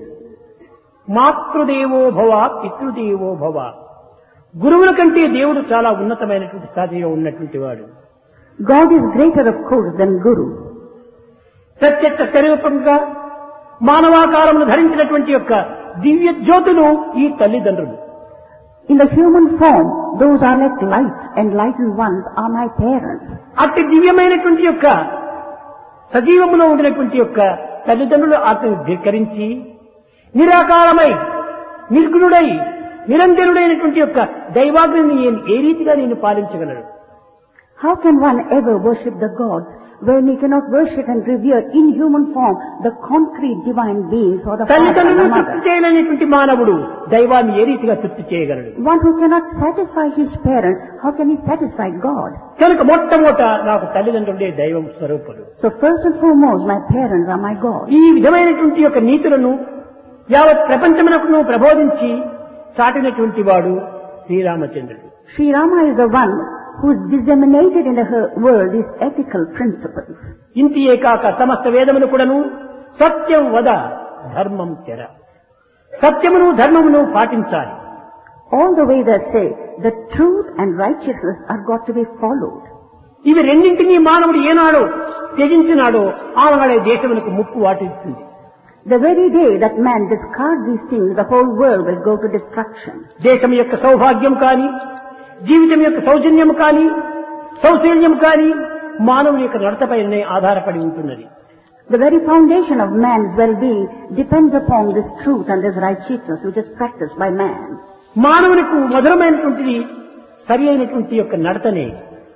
మాతృదేవో భవ పితృదేవో భవ. గురువుల కంటే దేవుడు చాలా ఉన్నతమైనటువంటి స్థాయిలో ఉన్నటువంటి వాడు. God is greater, of course, than Guru. ప్రత్యక్ష స్వరూపంగా మానవాకారమును ధరించినటువంటి యొక్క దివ్య జ్యోతులు ఈ తల్లిదండ్రులు. In the human form, those are like lights, enlightened ones are my parents. అట్టి దివ్యమైనటువంటి యొక్క సజీవములో ఉండినటువంటి యొక్క తల్లిదండ్రులు అతను ధిక్కరించి నిరాకారమై నిర్గుణుడై నిరంజనుడైనటువంటి యొక్క దైవాగ్ని నేను ఏ రీతిగా నేను పాలించగలను? How can one ever worship the gods when he cannot worship and revere in human form the concrete divine beings or the father and తల్లిదండ్రులను the తృప్తి mother? చేయలేనటువంటి మానవుడు దైవాన్ని ఏ రీతిగా తృప్తి చేయగలడు? One who cannot satisfy his parents, how can he satisfy God? కనుక మొట్టమొదట నాకు తల్లిదండ్రులే దైవం స్వరూపులు. So first and foremost, my parents are my God. ఈ విధమైనటువంటి యొక్క నీతులను యావత్ ప్రపంచమునకు ప్రబోధించి చాటినటువంటి వాడు శ్రీరామచంద్రుడు. Sri Rama is the one who is disseminated in the her- world these ethical principles. ఇంతియే కాక సమస్త వేదములు కూడాను సత్యం వద ధర్మం చెర, సత్యమును ధర్మమును పాటించాలి. All the Vedas say the truth and righteousness are got to be followed. ఇవి రెండింటినీ మానవుడు ఏనాడో త్యజించినాడో ఆనాడే దేశమునకు ముప్పు వాటిస్తుంది. The very day that man discards these things, the whole world will go to destruction. దేశం యొక్క సౌభాగ్యం కానీ, జీవితం యొక్క సౌజన్యం కానీ, సౌశల్యం కానీ మానవుని యొక్క నడతపైనే ఆధారపడి ఉంటున్నది. The very foundation of man's well-being depends upon this truth and this righteousness which is practiced by man. మానవునికి మధురమైనటువంటిది సరి అయినటువంటి యొక్క నడతనే.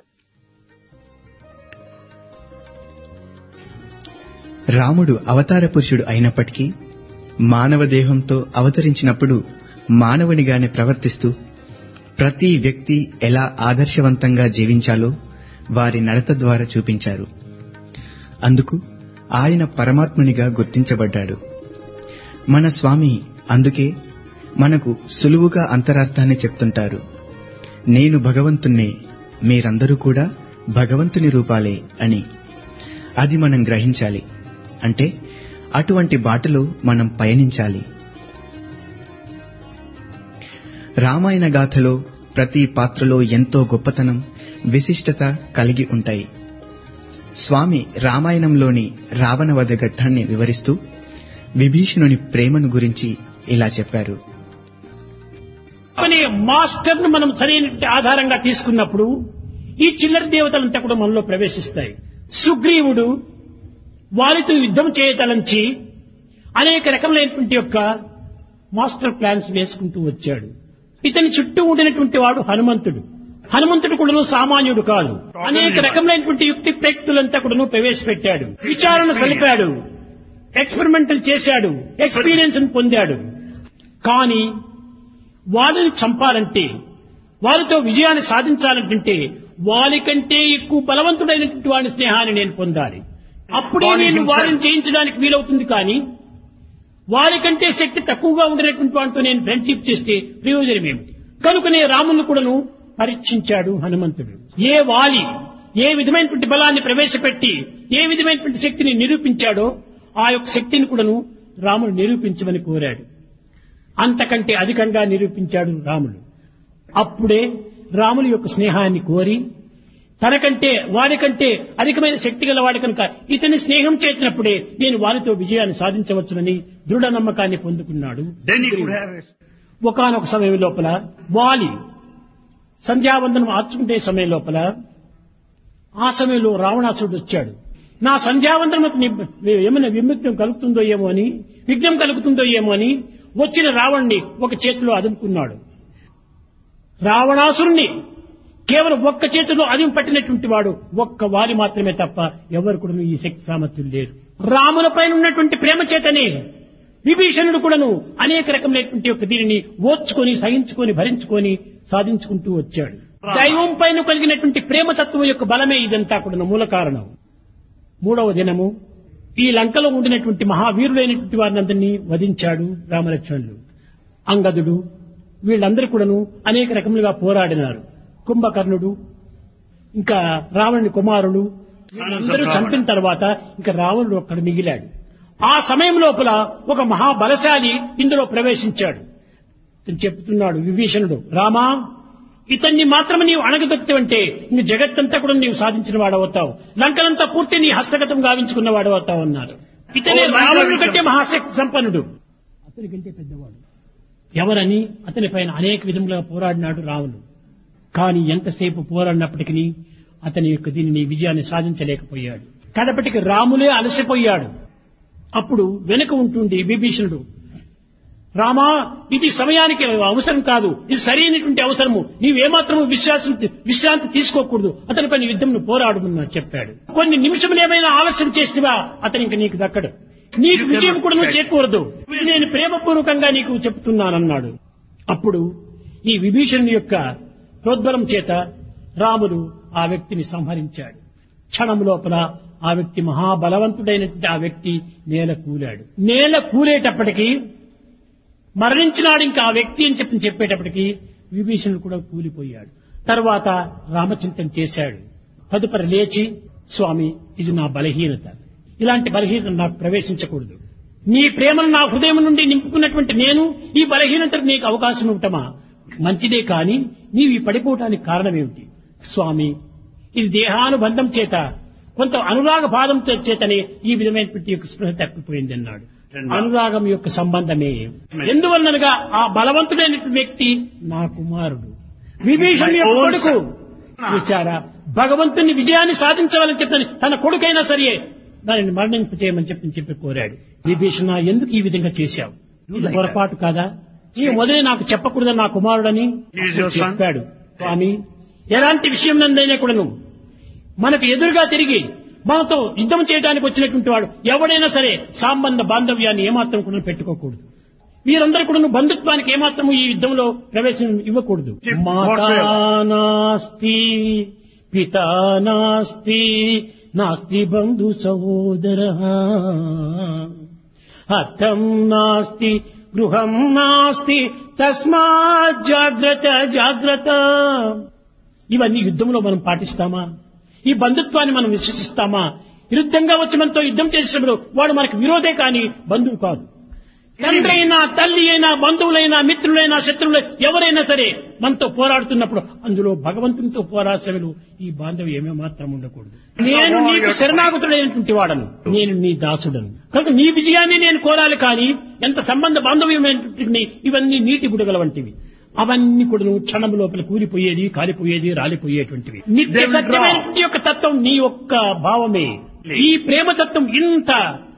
రాముడు అవతార పురుషుడు అయినప్పటికీ మానవ దేహంతో అవతరించినప్పుడు మానవునిగానే ప్రవర్తిస్తూ ప్రతి వ్యక్తి ఎలా ఆదర్శవంతంగా జీవించాలో వారి నడత ద్వారా చూపించారు. అందుకు ఆయన పరమాత్మునిగా గుర్తించబడ్డాడు. మన స్వామి అందుకే మనకు సులువుగా అంతరార్థాన్ని చెప్తుంటారు. నేను భగవంతుణ్ణే, మీరందరూ కూడా భగవంతుని రూపాలే అని. అది మనం గ్రహించాలి. అంటే అటువంటి బాటలో మనం పయనించాలి. రామాయణ గాథలో ప్రతి పాత్రలో ఎంతో గొప్పతనం, విశిష్టత కలిగి ఉంటాయి. స్వామి రామాయణంలోని రావణ వధ ఘట్టాన్ని వివరిస్తూ విభీషణుని ప్రేమను గురించి ఇలా చెప్పారు. అనే మాస్టర్ ను మనం సరైన ఆధారంగా తీసుకున్నప్పుడు ఈ చిల్లర దేవతలంతా కూడా మనలో ప్రవేశిస్తాయి. సుగ్రీవుడు వారితో యుద్ధం చేయతలంచి అనేక రకములైనటువంటి యొక్క మాస్టర్ ప్లాన్స్ వేసుకుంటూ వచ్చాడు. ఇతని చుట్టూ ఉండినటువంటి వాడు హనుమంతుడు. హనుమంతుడు కూడాను సామాన్యుడు కాదు. అనేక రకములైనటువంటి యుక్తి ప్రయుక్తులంతా కూడాను ప్రవేశపెట్టాడు. విచారణ సలిపాడు, ఎక్స్పెరిమెంటల్ చేశాడు, ఎక్స్పీరియన్స్ పొందాడు. కానీ వారిని చంపాలంటే, వారితో విజయాన్ని సాధించాలంటే వారికంటే ఎక్కువ బలవంతుడైనటువంటి వారి స్నేహాన్ని నేను పొందాలి. అప్పుడే నేను వారిని జయించడానికి వీలవుతుంది. కానీ వారికంటే శక్తి తక్కువగా ఉండినటువంటి వాటితో నేను ఫ్రెండ్షిప్ చేస్తే ప్రయోజనం ఏమిటి? కనుకనే రాముని కూడాను పరీక్షించాడు హనుమంతుడు. ఏ వాలి ఏ విధమైనటువంటి బలాన్ని ప్రవేశపెట్టి ఏ విధమైనటువంటి శక్తిని నిరూపించాడో ఆ యొక్క శక్తిని కూడాను రాముడు నిరూపించమని కోరాడు. అంతకంటే అధికంగా నిరూపించాడు రాముడు. అప్పుడే రాముని యొక్క స్నేహాన్ని కోరి తనకంటే వారికంటే అధికమైన శక్తి గల వాడి కనుక ఇతని స్నేహం చేసినప్పుడే నేను వారితో విజయాన్ని సాధించవచ్చునని దృఢ నమ్మకాన్ని పొందుకున్నాడు. ఒకానొక సమయం లోపల వాలి సంధ్యావందనం ఆర్చుకుంటే సమయం లోపల ఆ సమయంలో రావణాసురుడు వచ్చాడు. నా సంధ్యావందనం ఏమైనా విముక్తం కలుగుతుందో ఏమో అని, విఘ్నం కలుగుతుందో ఏమో అని వచ్చిన రావణ్ణి ఒక చేతిలో అదుముకున్నాడు. రావణాసురుణ్ణి కేవలం ఒక్క చేతిలో అదిమి పట్టినటువంటి వాడు ఒక్క వారి మాత్రమే తప్ప ఎవరు కూడా ఈ శక్తి సామర్థ్యం లేరు. రాముల పైన ఉన్నటువంటి ప్రేమ చేతనే విభీషణుడు కూడాను అనేక రకమైనటువంటి యొక్క దీనిని ఓర్చుకొని సహించుకొని భరించుకొని సాధించుకుంటూ వచ్చాడు. దైవం పైన కలిగినటువంటి ప్రేమతత్వం యొక్క బలమే ఇదంతా కూడా మూల కారణం. మూడవ దినము ఈ లంకలో ఉండినటువంటి మహావీరులైనటువంటి వారిని అందరినీ వధించాడు రామలక్ష్మణులు. అంగదుడు వీళ్ళందరూ కూడాను అనేక రకములుగా పోరాడినారు. కుంభకర్ణుడు ఇంకా రావణుని కుమారుడు అందరూ చంపిన తర్వాత ఇంకా రావణుడు ఒక్కడ మిగిలాడు. ఆ సమయం లోపల ఒక మహాబలశాలి ఇందులో ప్రవేశించాడు. చెప్తున్నాడు విభీషణుడు, రామా ఇతన్ని మాత్రమే నీవు అణగదొక్కితే ఇంక జగత్తంతా కూడా నీవు సాధించిన వాడవుతావు, లంకలంతా పూర్తి నీ హస్తగతం గావించుకున్న వాడవుతావు అన్నారు. ఇతనే రావణుడి కంటే మహాశక్తి సంపన్నుడు, అతని కంటే పెద్దవాడు. ఎవరని అతని పైన అనేక విధములుగా పోరాడినాడు రావణుడు. కానీ ఎంతసేపు పోరాడినప్పటికీ అతని యొక్క దీనిని విజయాన్ని సాధించలేకపోయాడు. కడపటికి రాములే అలసిపోయాడు. అప్పుడు వెనుక ఉంటుండి విభీషణుడు, రామా ఇది సమయానికి అవసరం కాదు, ఇది సరైనటువంటి అవసరము, నీవేమాత్రము విశ్వాసం విశ్రాంతి తీసుకోకూడదు, అతనిపై యుద్ధం పోరాడుమని చెప్పాడు. కొన్ని నిమిషములు ఏమైనా ఆలస్యం చేసివా అతని ఇంక నీకు దక్కడు, నీకు విజయం కూడా నువ్వు చేకూరదు, నేను ప్రేమపూర్వకంగా నీకు చెప్తున్నానన్నాడు. అప్పుడు ఈ విభీషణుని యొక్క ప్రోద్బలం చేత రాముడు ఆ వ్యక్తిని సంహరించాడు. క్షణం లోపల ఆ వ్యక్తి మహాబలవంతుడైనటువంటి ఆ వ్యక్తి నేల కూలాడు. నేల కూలేటప్పటికీ మరణించినాడు ఇంకా ఆ వ్యక్తి అని చెప్పి చెప్పేటప్పటికీ విభీషణుడు కూడా కూలిపోయాడు. తర్వాత రామచింతన చేశాడు. తదుపరి లేచి, స్వామి ఇది నా బలహీనత, ఇలాంటి బలహీనత నాకు ప్రవేశించకూడదు, నీ ప్రేమను నా హృదయం నుండి నింపుకున్నటువంటి నేను ఈ బలహీనతకు నీకు అవకాశం ఇవ్వటమా మంచిదే, కానీ నీవు ఈ పడిపోవటానికి కారణమేమిటి? స్వామి ఇది దేహానుబంధం చేత కొంత అనురాగ భావం చేతనే ఈ విధమైనటువంటి యొక్క స్పృహ తప్పిపోయింది అన్నాడు. అనురాగం యొక్క సంబంధమే ఎందువల్లనగా ఆ బలవంతుడైనటువంటి వ్యక్తి నా కుమారుడు విభీషణుని యొక్క కొడుకు. విచారా భగవంతుని విజయాన్ని సాధించవాలని చెప్పని తన కొడుకైనా సరే దానిని మరణింప చేయమని చెప్పి చెప్పి కోరాడు. విభీషణ ఎందుకు ఈ విధంగా చేశావు, ఇది పొరపాటు కాదా, నీ మొదలే నాకు చెప్పకూడదని నా కుమారుడని చెప్పాడు. స్వామి ఎలాంటి విషయం నందైనా కూడాను మనకు ఎదురుగా తిరిగి మనతో యుద్ధం చేయడానికి వచ్చినటువంటి వాడు ఎవడైనా సరే సంబంధ బాంధవ్యాన్ని ఏమాత్రం కూడా పెట్టుకోకూడదు. వీరందరూ కూడా బంధుత్వానికి ఏమాత్రం ఈ యుద్ధంలో ప్రవేశం ఇవ్వకూడదు. మాతా నాస్తి పితా నాస్తి నాస్తి బంధు సహోదర అర్థం నాస్తి గృహం నాస్తి తస్మాత్ జాగ్రత్త జాగ్రత్త. ఇవన్నీ యుద్ధంలో మనం పాటిస్తామా? ఈ బంధుత్వాన్ని మనం విశ్వసిస్తామా? విరుద్ధంగా వచ్చి మనతో యుద్ధం చేసేటప్పుడు వాడు మనకు విరోధే కానీ బంధువు కాదు. తండ్రి అయినా, తల్లి అయినా, బంధువులైనా, మిత్రులైనా, శత్రువులైనా ఎవరైనా సరే మనతో పోరాడుతున్నప్పుడు అందులో భగవంతునితో పోరాసలు ఈ బాంధవ్యం ఏమాత్రం ఉండకూడదు. నేను నీకు శరణాగతుడైనటువంటి వాడను, నేను నీ దాసుడను కనుక నీ విజయాన్ని నేను కోరాలి. కానీ ఎంత సంబంధ బాంధవ్యమైనటువంటి ఇవన్నీ నీటి బుడగల వంటివి. అవన్నీ కూడా క్షణం లోపల కూలిపోయేది, కాలిపోయేది, రాలిపోయేటువంటివి. నిత్య సత్యమైనటువంటి యొక్క తత్వం నీ యొక్క భావమే. ఈ ప్రేమతత్వం ఇంత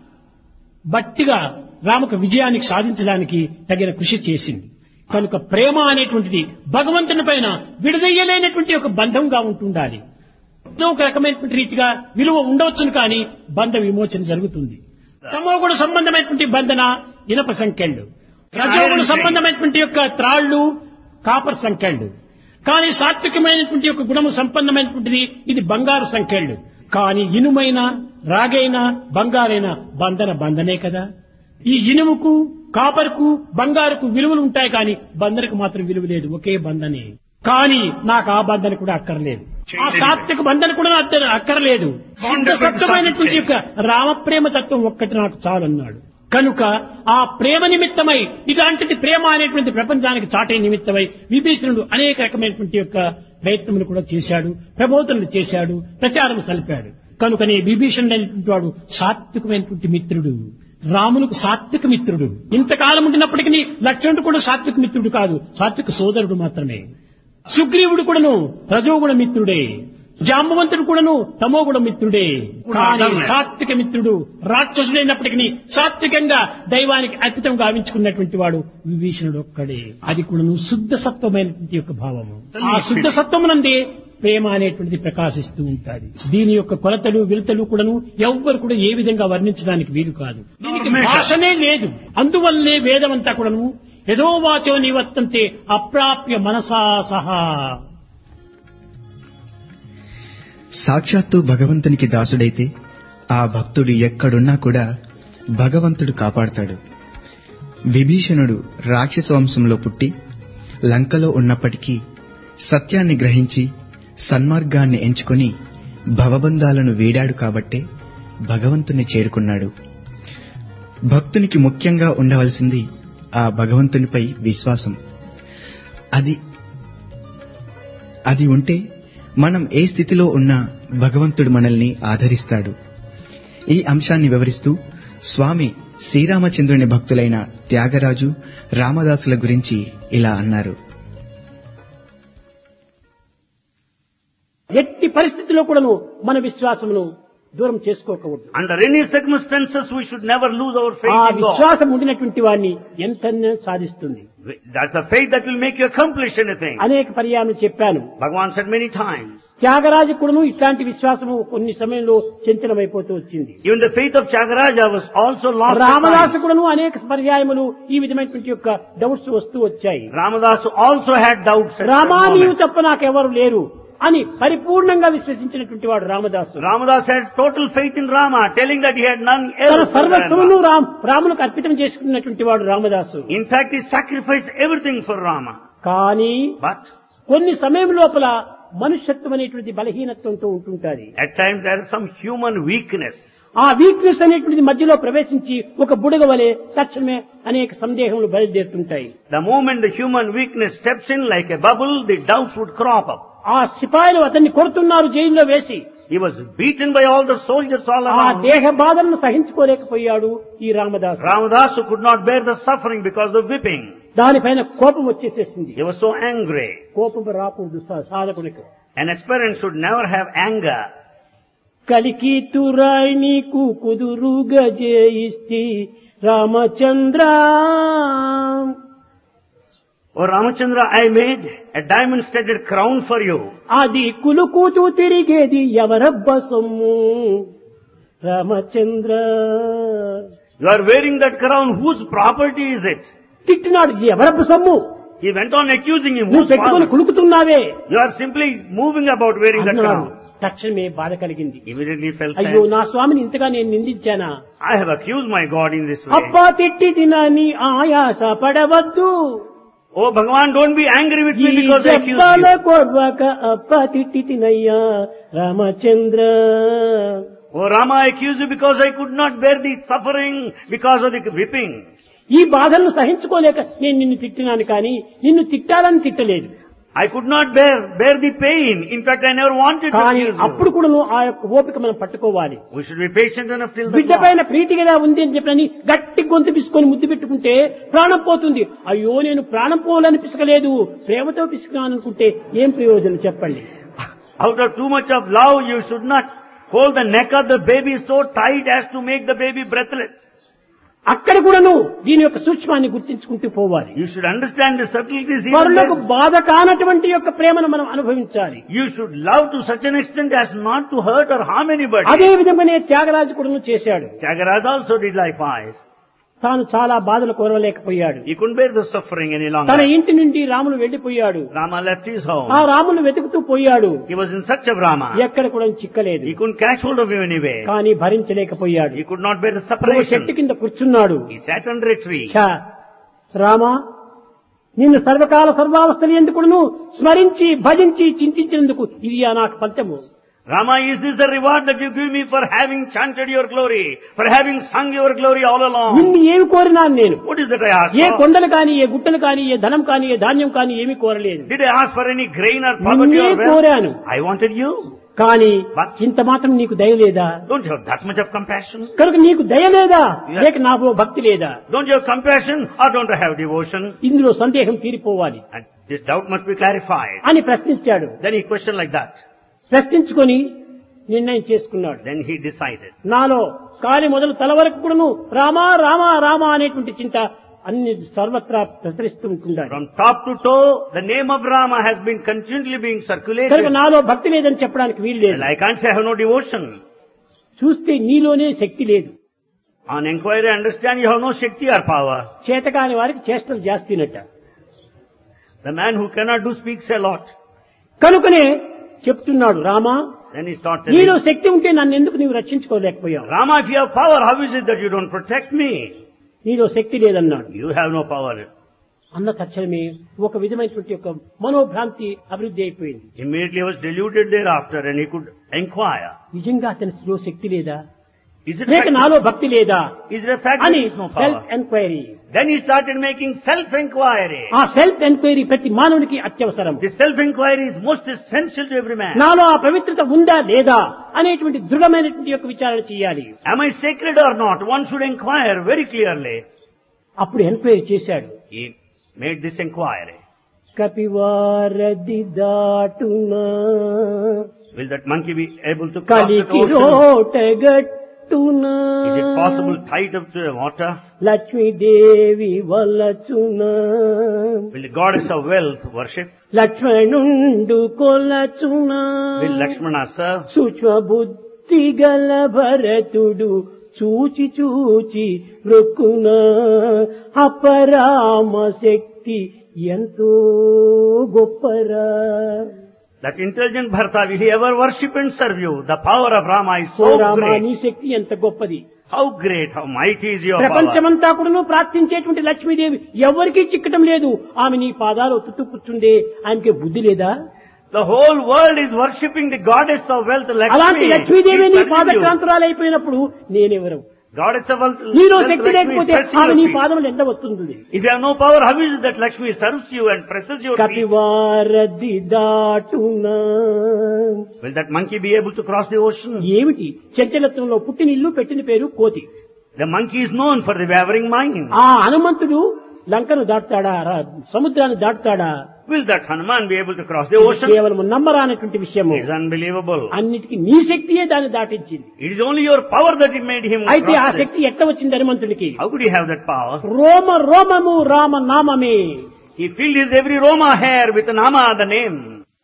బట్టిగా రామకు విజయానికి సాధించడానికి తగిన కృషి చేసింది. కనుక ప్రేమ అనేటువంటిది భగవంతుని పైన విడదయ్యలేనటువంటి ఒక బంధంగా ఉంటుండాలి. ఏదో ఒక రకమైనటువంటి రీతిగా విలువ ఉండవచ్చును, కానీ బంధ విమోచన జరుగుతుంది. తమోగుణ సంబంధమైనటువంటి బంధన ఇనప సంఖ్యలు, రజోగుణ సంబంధమైనటువంటి యొక్క త్రాళ్లు కాపర్ సంఖ్యలు, కానీ సాత్వికమైనటువంటి యొక్క గుణము సంపన్నమైనటువంటిది ఇది బంగారు సంఖ్యలు. కానీ ఇనుమైన, రాగైన, బంగారైన బంధన బంధనే కదా. ఈ ఇనుముకు, కాపర్కు, బంగారుకు విలువలు ఉంటాయి, కానీ బంధనకు మాత్రం విలువ లేదు. ఒకే బంధనే. కానీ నాకు ఆ బంధన కూడా అక్కర్లేదు, ఆ సాత్విక బంధన కూడా అక్కర్లేదు. శుద్ధ సత్వమైనటువంటి యొక్క రామప్రేమ తత్వం ఒక్కటి నాకు చాలన్నాడు. కనుక ఆ ప్రేమ నిమిత్తమై ఇలాంటిది ప్రేమ అనేటువంటి ప్రపంచానికి చాటే నిమిత్తమై విభీషణుడు అనేక రకమైనటువంటి యొక్క ప్రయత్నములు కూడా చేశాడు, ప్రబోధనలు చేశాడు, ప్రచారం సలిపాడు. కనుకనే విభీషణుడు అనేటువంటి వాడు సాత్వికమైనటువంటి మిత్రుడు, రాములకు సాత్విక మిత్రుడు. ఇంతకాలం ఉండినప్పటికీ లక్ష్మణుడు కూడా సాత్విక మిత్రుడు కాదు, సాత్విక సోదరుడు మాత్రమే. సుగ్రీవుడు కూడాను రజోగుణ మిత్రుడే, జాంబవంతుడు కూడాను తమోగుణ మిత్రుడే. కానీ సాత్విక మిత్రుడు రాక్షసుడైనప్పటికీ సాత్వికంగా దైవానికి అర్పితం గావించుకున్నటువంటి వాడు విభీషణుడు ఒక్కడే. అది కూడాను శుద్ధ సత్వమైనటువంటి యొక్క భావము. ఆ శుద్ధ సత్వమునందే ప్రేమ అనేటువంటిది ప్రకాశిస్తూ ఉంటుంది. దీని యొక్క కొలతలు విలతలు కూడాను ఎవ్వరు కూడా ఏ విధంగా వర్ణించడానికి వీలు కాదు. దీనికి భాషనే లేదు. అందువల్లనే వేదమంతా కూడాను యథోవాచో నివర్తంతే అప్రాప్య మనసా సహా. సాక్షాత్తు భగవంతునికి దాసుడైతే ఆ భక్తుడు ఎక్కడున్నా కూడా భగవంతుడు కాపాడతాడు. విభీషణుడు రాక్షస వంశంలో పుట్టి లంకలో ఉన్నప్పటికీ సత్యాన్ని గ్రహించి సన్మార్గాన్ని ఎంచుకుని భవబంధాలను వీడాడు కాబట్టే భగవంతుని చేరుకున్నాడు. భక్తునికి ముఖ్యంగా ఉండవలసింది ఆ భగవంతునిపై విశ్వాసం. అది అది ఉంటే మనం ఏ స్థితిలో ఉన్నా భగవంతుడు మనల్ని ఆదరిస్తాడు. ఈ అంశాన్ని వివరిస్తూ స్వామి శ్రీరామచంద్రుని భక్తులైన త్యాగరాజు, రామదాసుల గురించి ఇలా అన్నారు. ఎట్టి పరిస్థితిలో కూడాను మన విశ్వాసమును దూరం చేసుకోకూడదు. Under any circumstances we should never lose our faith ఆ in God. విశ్వాసం ఉండినటువంటి వాడిని ఎంతనే సాధిస్తుంది. That's the faith that will make you accomplish anything. అనేక పర్యాలు చెప్పాను. Bhagavan said many times. Tyagaraju కూడాను ఇట్లాంటి విశ్వాసము కొన్ని సమయంలో చంచలమైపోతూ వచ్చింది. Even the faith of Tyagaraja was also lost. Ramadasu కూడాను అనేక పర్యాయములు ఈ విధమైనటువంటి యొక్క డౌట్స్ వస్తూ వచ్చాయి. Ramadasu also had doubts. at Rama that నీవు moment. తప్ప నాకెవరు లేరు అని పరిపూర్ణంగా విశ్వసించినటువంటి వాడు Ramadasu. Ramadas had total faith in Rama, telling that he had none తన else. సర్వస్వమును రామ్ రాములకు అర్పితం చేసుకున్నటువంటి వాడు Ramadasu. In fact, he sacrificed everything for Rama. కానీ But కొన్ని సమయం లోపల మనుష్యత్వం అనేటువంటి బలహీనత్వంతో ఉంటుంటాది. at times there is some human weakness. ఆ వీక్నెస్ అనేటువంటిది మధ్యలో ప్రవేశించి ఒక బుడగ వలె తక్షణమే అనేక సందేహములు బయలుదేరుతుంటాయి. The moment the human weakness steps in like a bubble, the doubts would crop up. ఆ సిపాయిలు అతన్ని కొడుతున్నారు జైల్లో వేసి. He was beaten by all the soldiers all ఆ around. దేహ బాధలను సహించుకోలేకపోయాడు ఈ Ramadasu. Ramadasu could not bear the suffering because of whipping. దానిపైన కోపం వచ్చేసేసింది. He was so angry. కోపం రాకూడదు సా- సాధకునికి. An aspirant should never have anger. కలికి తురాయి నీకు కుదురుగా జయిస్తి Ramachandra. Oh Ramachandra, I made a diamond-studded crown for you. అది కులుకూతూ తిరిగేది ఎవరబ్బ సొమ్ము Ramachandra. You are wearing that crown. Whose property is it? తిట్టినాడు, ఇది ఎవరబ్బ సొమ్ము, He went on accusing him. నువ్వు Whose పెట్టుకొని father? కులుకుతున్నావే You are simply moving about wearing that అన్నాడు. crown. తక్షణమే బాధ కలిగింది. Immediately felt అయ్యో sad. నా స్వామిని ఇంతగా నేను నిందించానా. I have accused my God in this way. అప్పా తిట్టి తినని ఆయాస పడవద్దు. Oh Bhagavan, don't be angry with me ఈ because I accused జబ్బల you. కొడవక అప్ప తిట్టి తినయ్యా Ramachandra. Oh Rama, I accuse you because I could not bear the suffering because of the whipping. ఈ బాధలను సహించుకోలేక నేను నిన్ను తిట్టినాను కానీ నిన్ను తిట్టాలని తిట్టలేదు. I could not bear bear the pain. In fact, I never wanted to కానీ kill అప్పుడు you. కూడా నువ్వు ఆ యొక్క ఓపిక మనం పట్టుకోవాలి. We should be patient enough till the బిడ్డ పైన ప్రీతిగా ఉంది అని చెప్పని గట్టి గొంతు పిసుకొని ముద్దు పెట్టుకుంటే ప్రాణం పోతుంది. అయ్యో నేను ప్రాణం పోవాలని పిసకలేదు, ప్రేమతో పిసుకున్నాను అనుకుంటే ఏం ప్రయోజనం చెప్పండి. Out of too much of love, you should not hold the neck of the baby so tight as to make the baby breathless. అక్కడ కూడాను దీని యొక్క సూక్ష్మాన్ని గుర్తించుకుంటూ పోవాలి. You should understand the subtleties even పరులకు there. బాధ కానటువంటి యొక్క ప్రేమను మనం అనుభవించాలి. You should love to such an extent as not to hurt or harm anybody. అదే విధంగానే త్యాగరాజు కూడాను చేశాడు. Tyagaraja also did likewise. తాను చాలా బాధలు కోరలేకపోయాడు. He couldn't bear the suffering any తన longer. ఇంటి నుండి రాములు వెళ్లిపోయాడు. Rama left his home. ఆ రాములు వెతుకుతూ పోయాడు. He was in search of Rama. ఎక్కడ కూడా చిక్కలేదు. He couldn't catch hold of him anyway. కానీ భరించలేకపోయాడు. He could not bear the oh separation. చెట్టు కింద కూర్చున్నాడు. He sat under a tree. ఛా, రామా నిన్ను సర్వకాల సర్వావస్థలు ఎందుకును స్మరించి భజించి చింతించినందుకు ఇది నాకు ఫలితము. Rama, is this the reward that you give me for having chanted your glory, for having sung your glory all along? నిన్ను ఏమి కోరినాను నేను? What is that I asked A for? కొండలు కానీ ఏ గుట్టలు కానీ ఏ ధనం కానీ ఏ ధాన్యం కానీ ఏమీ కోరలేదు. Did I ask for any grain or poverty నిన్నే or wealth? కోరాను. I wanted you. కానీ But- ఇంత మాత్రం నీకు దయ లేదా? Don't you have that much of compassion? కనుక నీకు దయ లేదా Yeah. లేక నాకు భక్తి లేదా? Don't you have compassion or don't you have devotion? ఇందులో సందేహం తీరిపోవాలి And this doubt must be clarified. అని ప్రశ్నించాడు. Then he questioned like that. ప్రశ్నించుకొని నిర్ణయం చేసుకున్నాడు. Then he decided. నాలో కాలి మొదలు తల వరకు కూడాను రామా రామా రామా అనేటువంటి చింత అన్ని సర్వత్రా ప్రసరిస్తూ ఉంటుండాలి. From top to toe, the name of Rama has been continually being circulated. కనుక నాలో భక్తి లేదని చెప్పడానికి వీలు లేదు. Well, I can't say I have no devotion. చూస్తే నీలోనే శక్తి లేదు. On inquiry, I understand you have no Shakti or power. చేతకాని వారికి చేష్టలు జాస్తినట్ట. The man who cannot do speaks a lot. కనుకనే చెప్తున్నాడు రామా Then he started నీలో telling, శక్తి ఉంటే నన్ను ఎందుకు నీవు రక్షించుకోలేకపోయావు? Rama, if you have power, how is it that you don't protect me? నీలో శక్తి లేదన్నాడు. You have no power. అన్న తక్షణమే ఒక విధమైనటువంటి ఒక మనోభ్రాంతి అభివృద్ధి అయిపోయింది. Immediately he was deluded thereafter and he could inquire. నిజంగా అతనిలో శక్తి లేదా Is it a లేక fact, నాలో భక్తి లేదా is it a fact that అని there is no self power? Enquiry. Then he started making self-inquiry. ఆ సెల్ఫ్ ఎంక్వైరీ ప్రతి మానవునికి అత్యవసరం. This self-inquiry is most essential to every man. నాలో ఆ పవిత్రత ఉందా లేదా అనేటువంటి దృఢమైనటువంటి యొక్క విచారణ చేయాలి. Am I sacred or not? One should inquire very clearly. అప్పుడు ఎంక్వైరీ చేశాడు. He made this inquiry. కపివారది దాటునా Will that monkey be able to cross the కలికి ocean? రోటగట్టునా Is it possible tied up to the water? Lakshmidevi వలచునా Will the goddess of wealth worship? లక్ష్మణుండు కొలచునా Will Lakshmana serve? సూక్ష్మ బుద్ధి గల భరతుడు చూచి చూచి మృక్కునా అపరామ శక్తి ఎంతో గొప్పరా. That intelligent Bharata, will he ever worship and serve you? The power of Rama is oh so Rama great. నీ శక్తి ఎంత గొప్పది. How great, how mighty is your power. ప్రపంచమంతా కూడాను ప్రార్థించేటువంటి లక్ష్మీదేవి ఎవరికీ చిక్కటం లేదు. ఆమె నీ పాదాలు ఒత్తుతూ కూర్చుండే ఆమెకి బుద్ధి లేదా? The whole world is worshipping the goddess of wealth, అలాంటి Lakshmi. లక్ష్మీదేవి She నీ serves you. పాదక్రాంతురాలు అయిపోయినప్పుడు నేనెవరు? Goddess of wealth, నీలో wealth, శక్తి Lakshmi లేకపోతే pressing ఆమె your నీ feet. పాదములు ఎండ వస్తుంది. If you have no power, how is it that Lakshmi serves you and presses your feet? కపివారది దాటునా Will that monkey be able to cross the ocean? ఏమిటి చంచలత్వంలో పుట్టిన ఇల్లు పెట్టిన పేరు కోతి. The monkey is known for the wavering mind. ఆ హనుమంతుడు లంకను దాటుతాడా రా- సముద్రాన్ని దాటుతాడా? Will that Hanuman be able to cross the ocean? కేవలం నమ్మరానటువంటి విషయము. It is unbelievable. అన్నిటికీ నీ శక్తియే దాన్ని దాటించింది. It is only your power that it made him అయితే ఆ cross this. శక్తి ఎట్ట వచ్చింది హనుమంతుడికి? How could he have that power? రోమ రోమము రామ నామమే. He filled his every Roma hair with Nama, the name.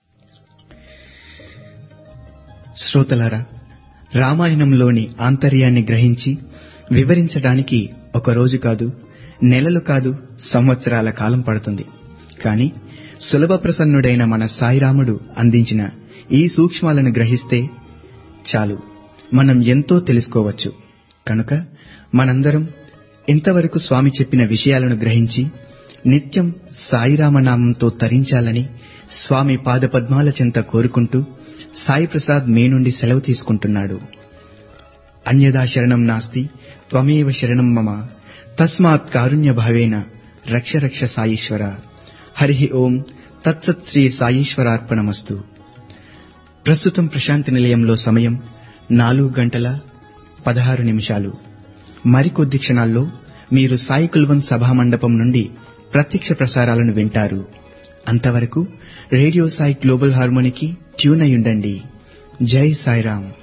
శ్రోతలారా, రామాయణంలోని ఆంతర్యాన్ని గ్రహించి వివరించడానికి ఒక రోజు కాదు, నెలలు కాదు, సంవత్సరాల కాలం పడుతుంది. కానీ సులభ ప్రసన్నుడైన మన సాయిరాముడు అందించిన ఈ సూక్ష్మాలను గ్రహిస్తే చాలు, మనం ఎంతో తెలుసుకోవచ్చు. కనుక మనందరం ఇంతవరకు స్వామి చెప్పిన విషయాలను గ్రహించి నిత్యం సాయిరామనామంతో తరించాలని స్వామి పాదపద్మాల చెంత కోరుకుంటూ సాయి ప్రసాద్ మీ నుండి సెలవు తీసుకుంటున్నాడు. అన్యదా శరణం నాస్తి త్వమేవ శరణం మమ తస్మాత్ కారుణ్య భావేన రక్ష రక్ష సాయీశ్వర. హరి ఓం తత్సత్ శ్రీ సాయీశ్వరార్పణమస్తు. ప్రస్తుతం ప్రశాంతి నిలయంలో సమయం నాలుగు గంటల పదహారు నిమిషాలు. మరికొద్ది క్షణాల్లో మీరు సాయి కుల్వంత్ సభామండపం నుండి ప్రత్యక్ష ప్రసారాలను వింటారు. అంతవరకు రేడియో సాయి గ్లోబల్ హార్మోనికి ట్యూన్ అయ్యుండండి. జై సాయిరాం.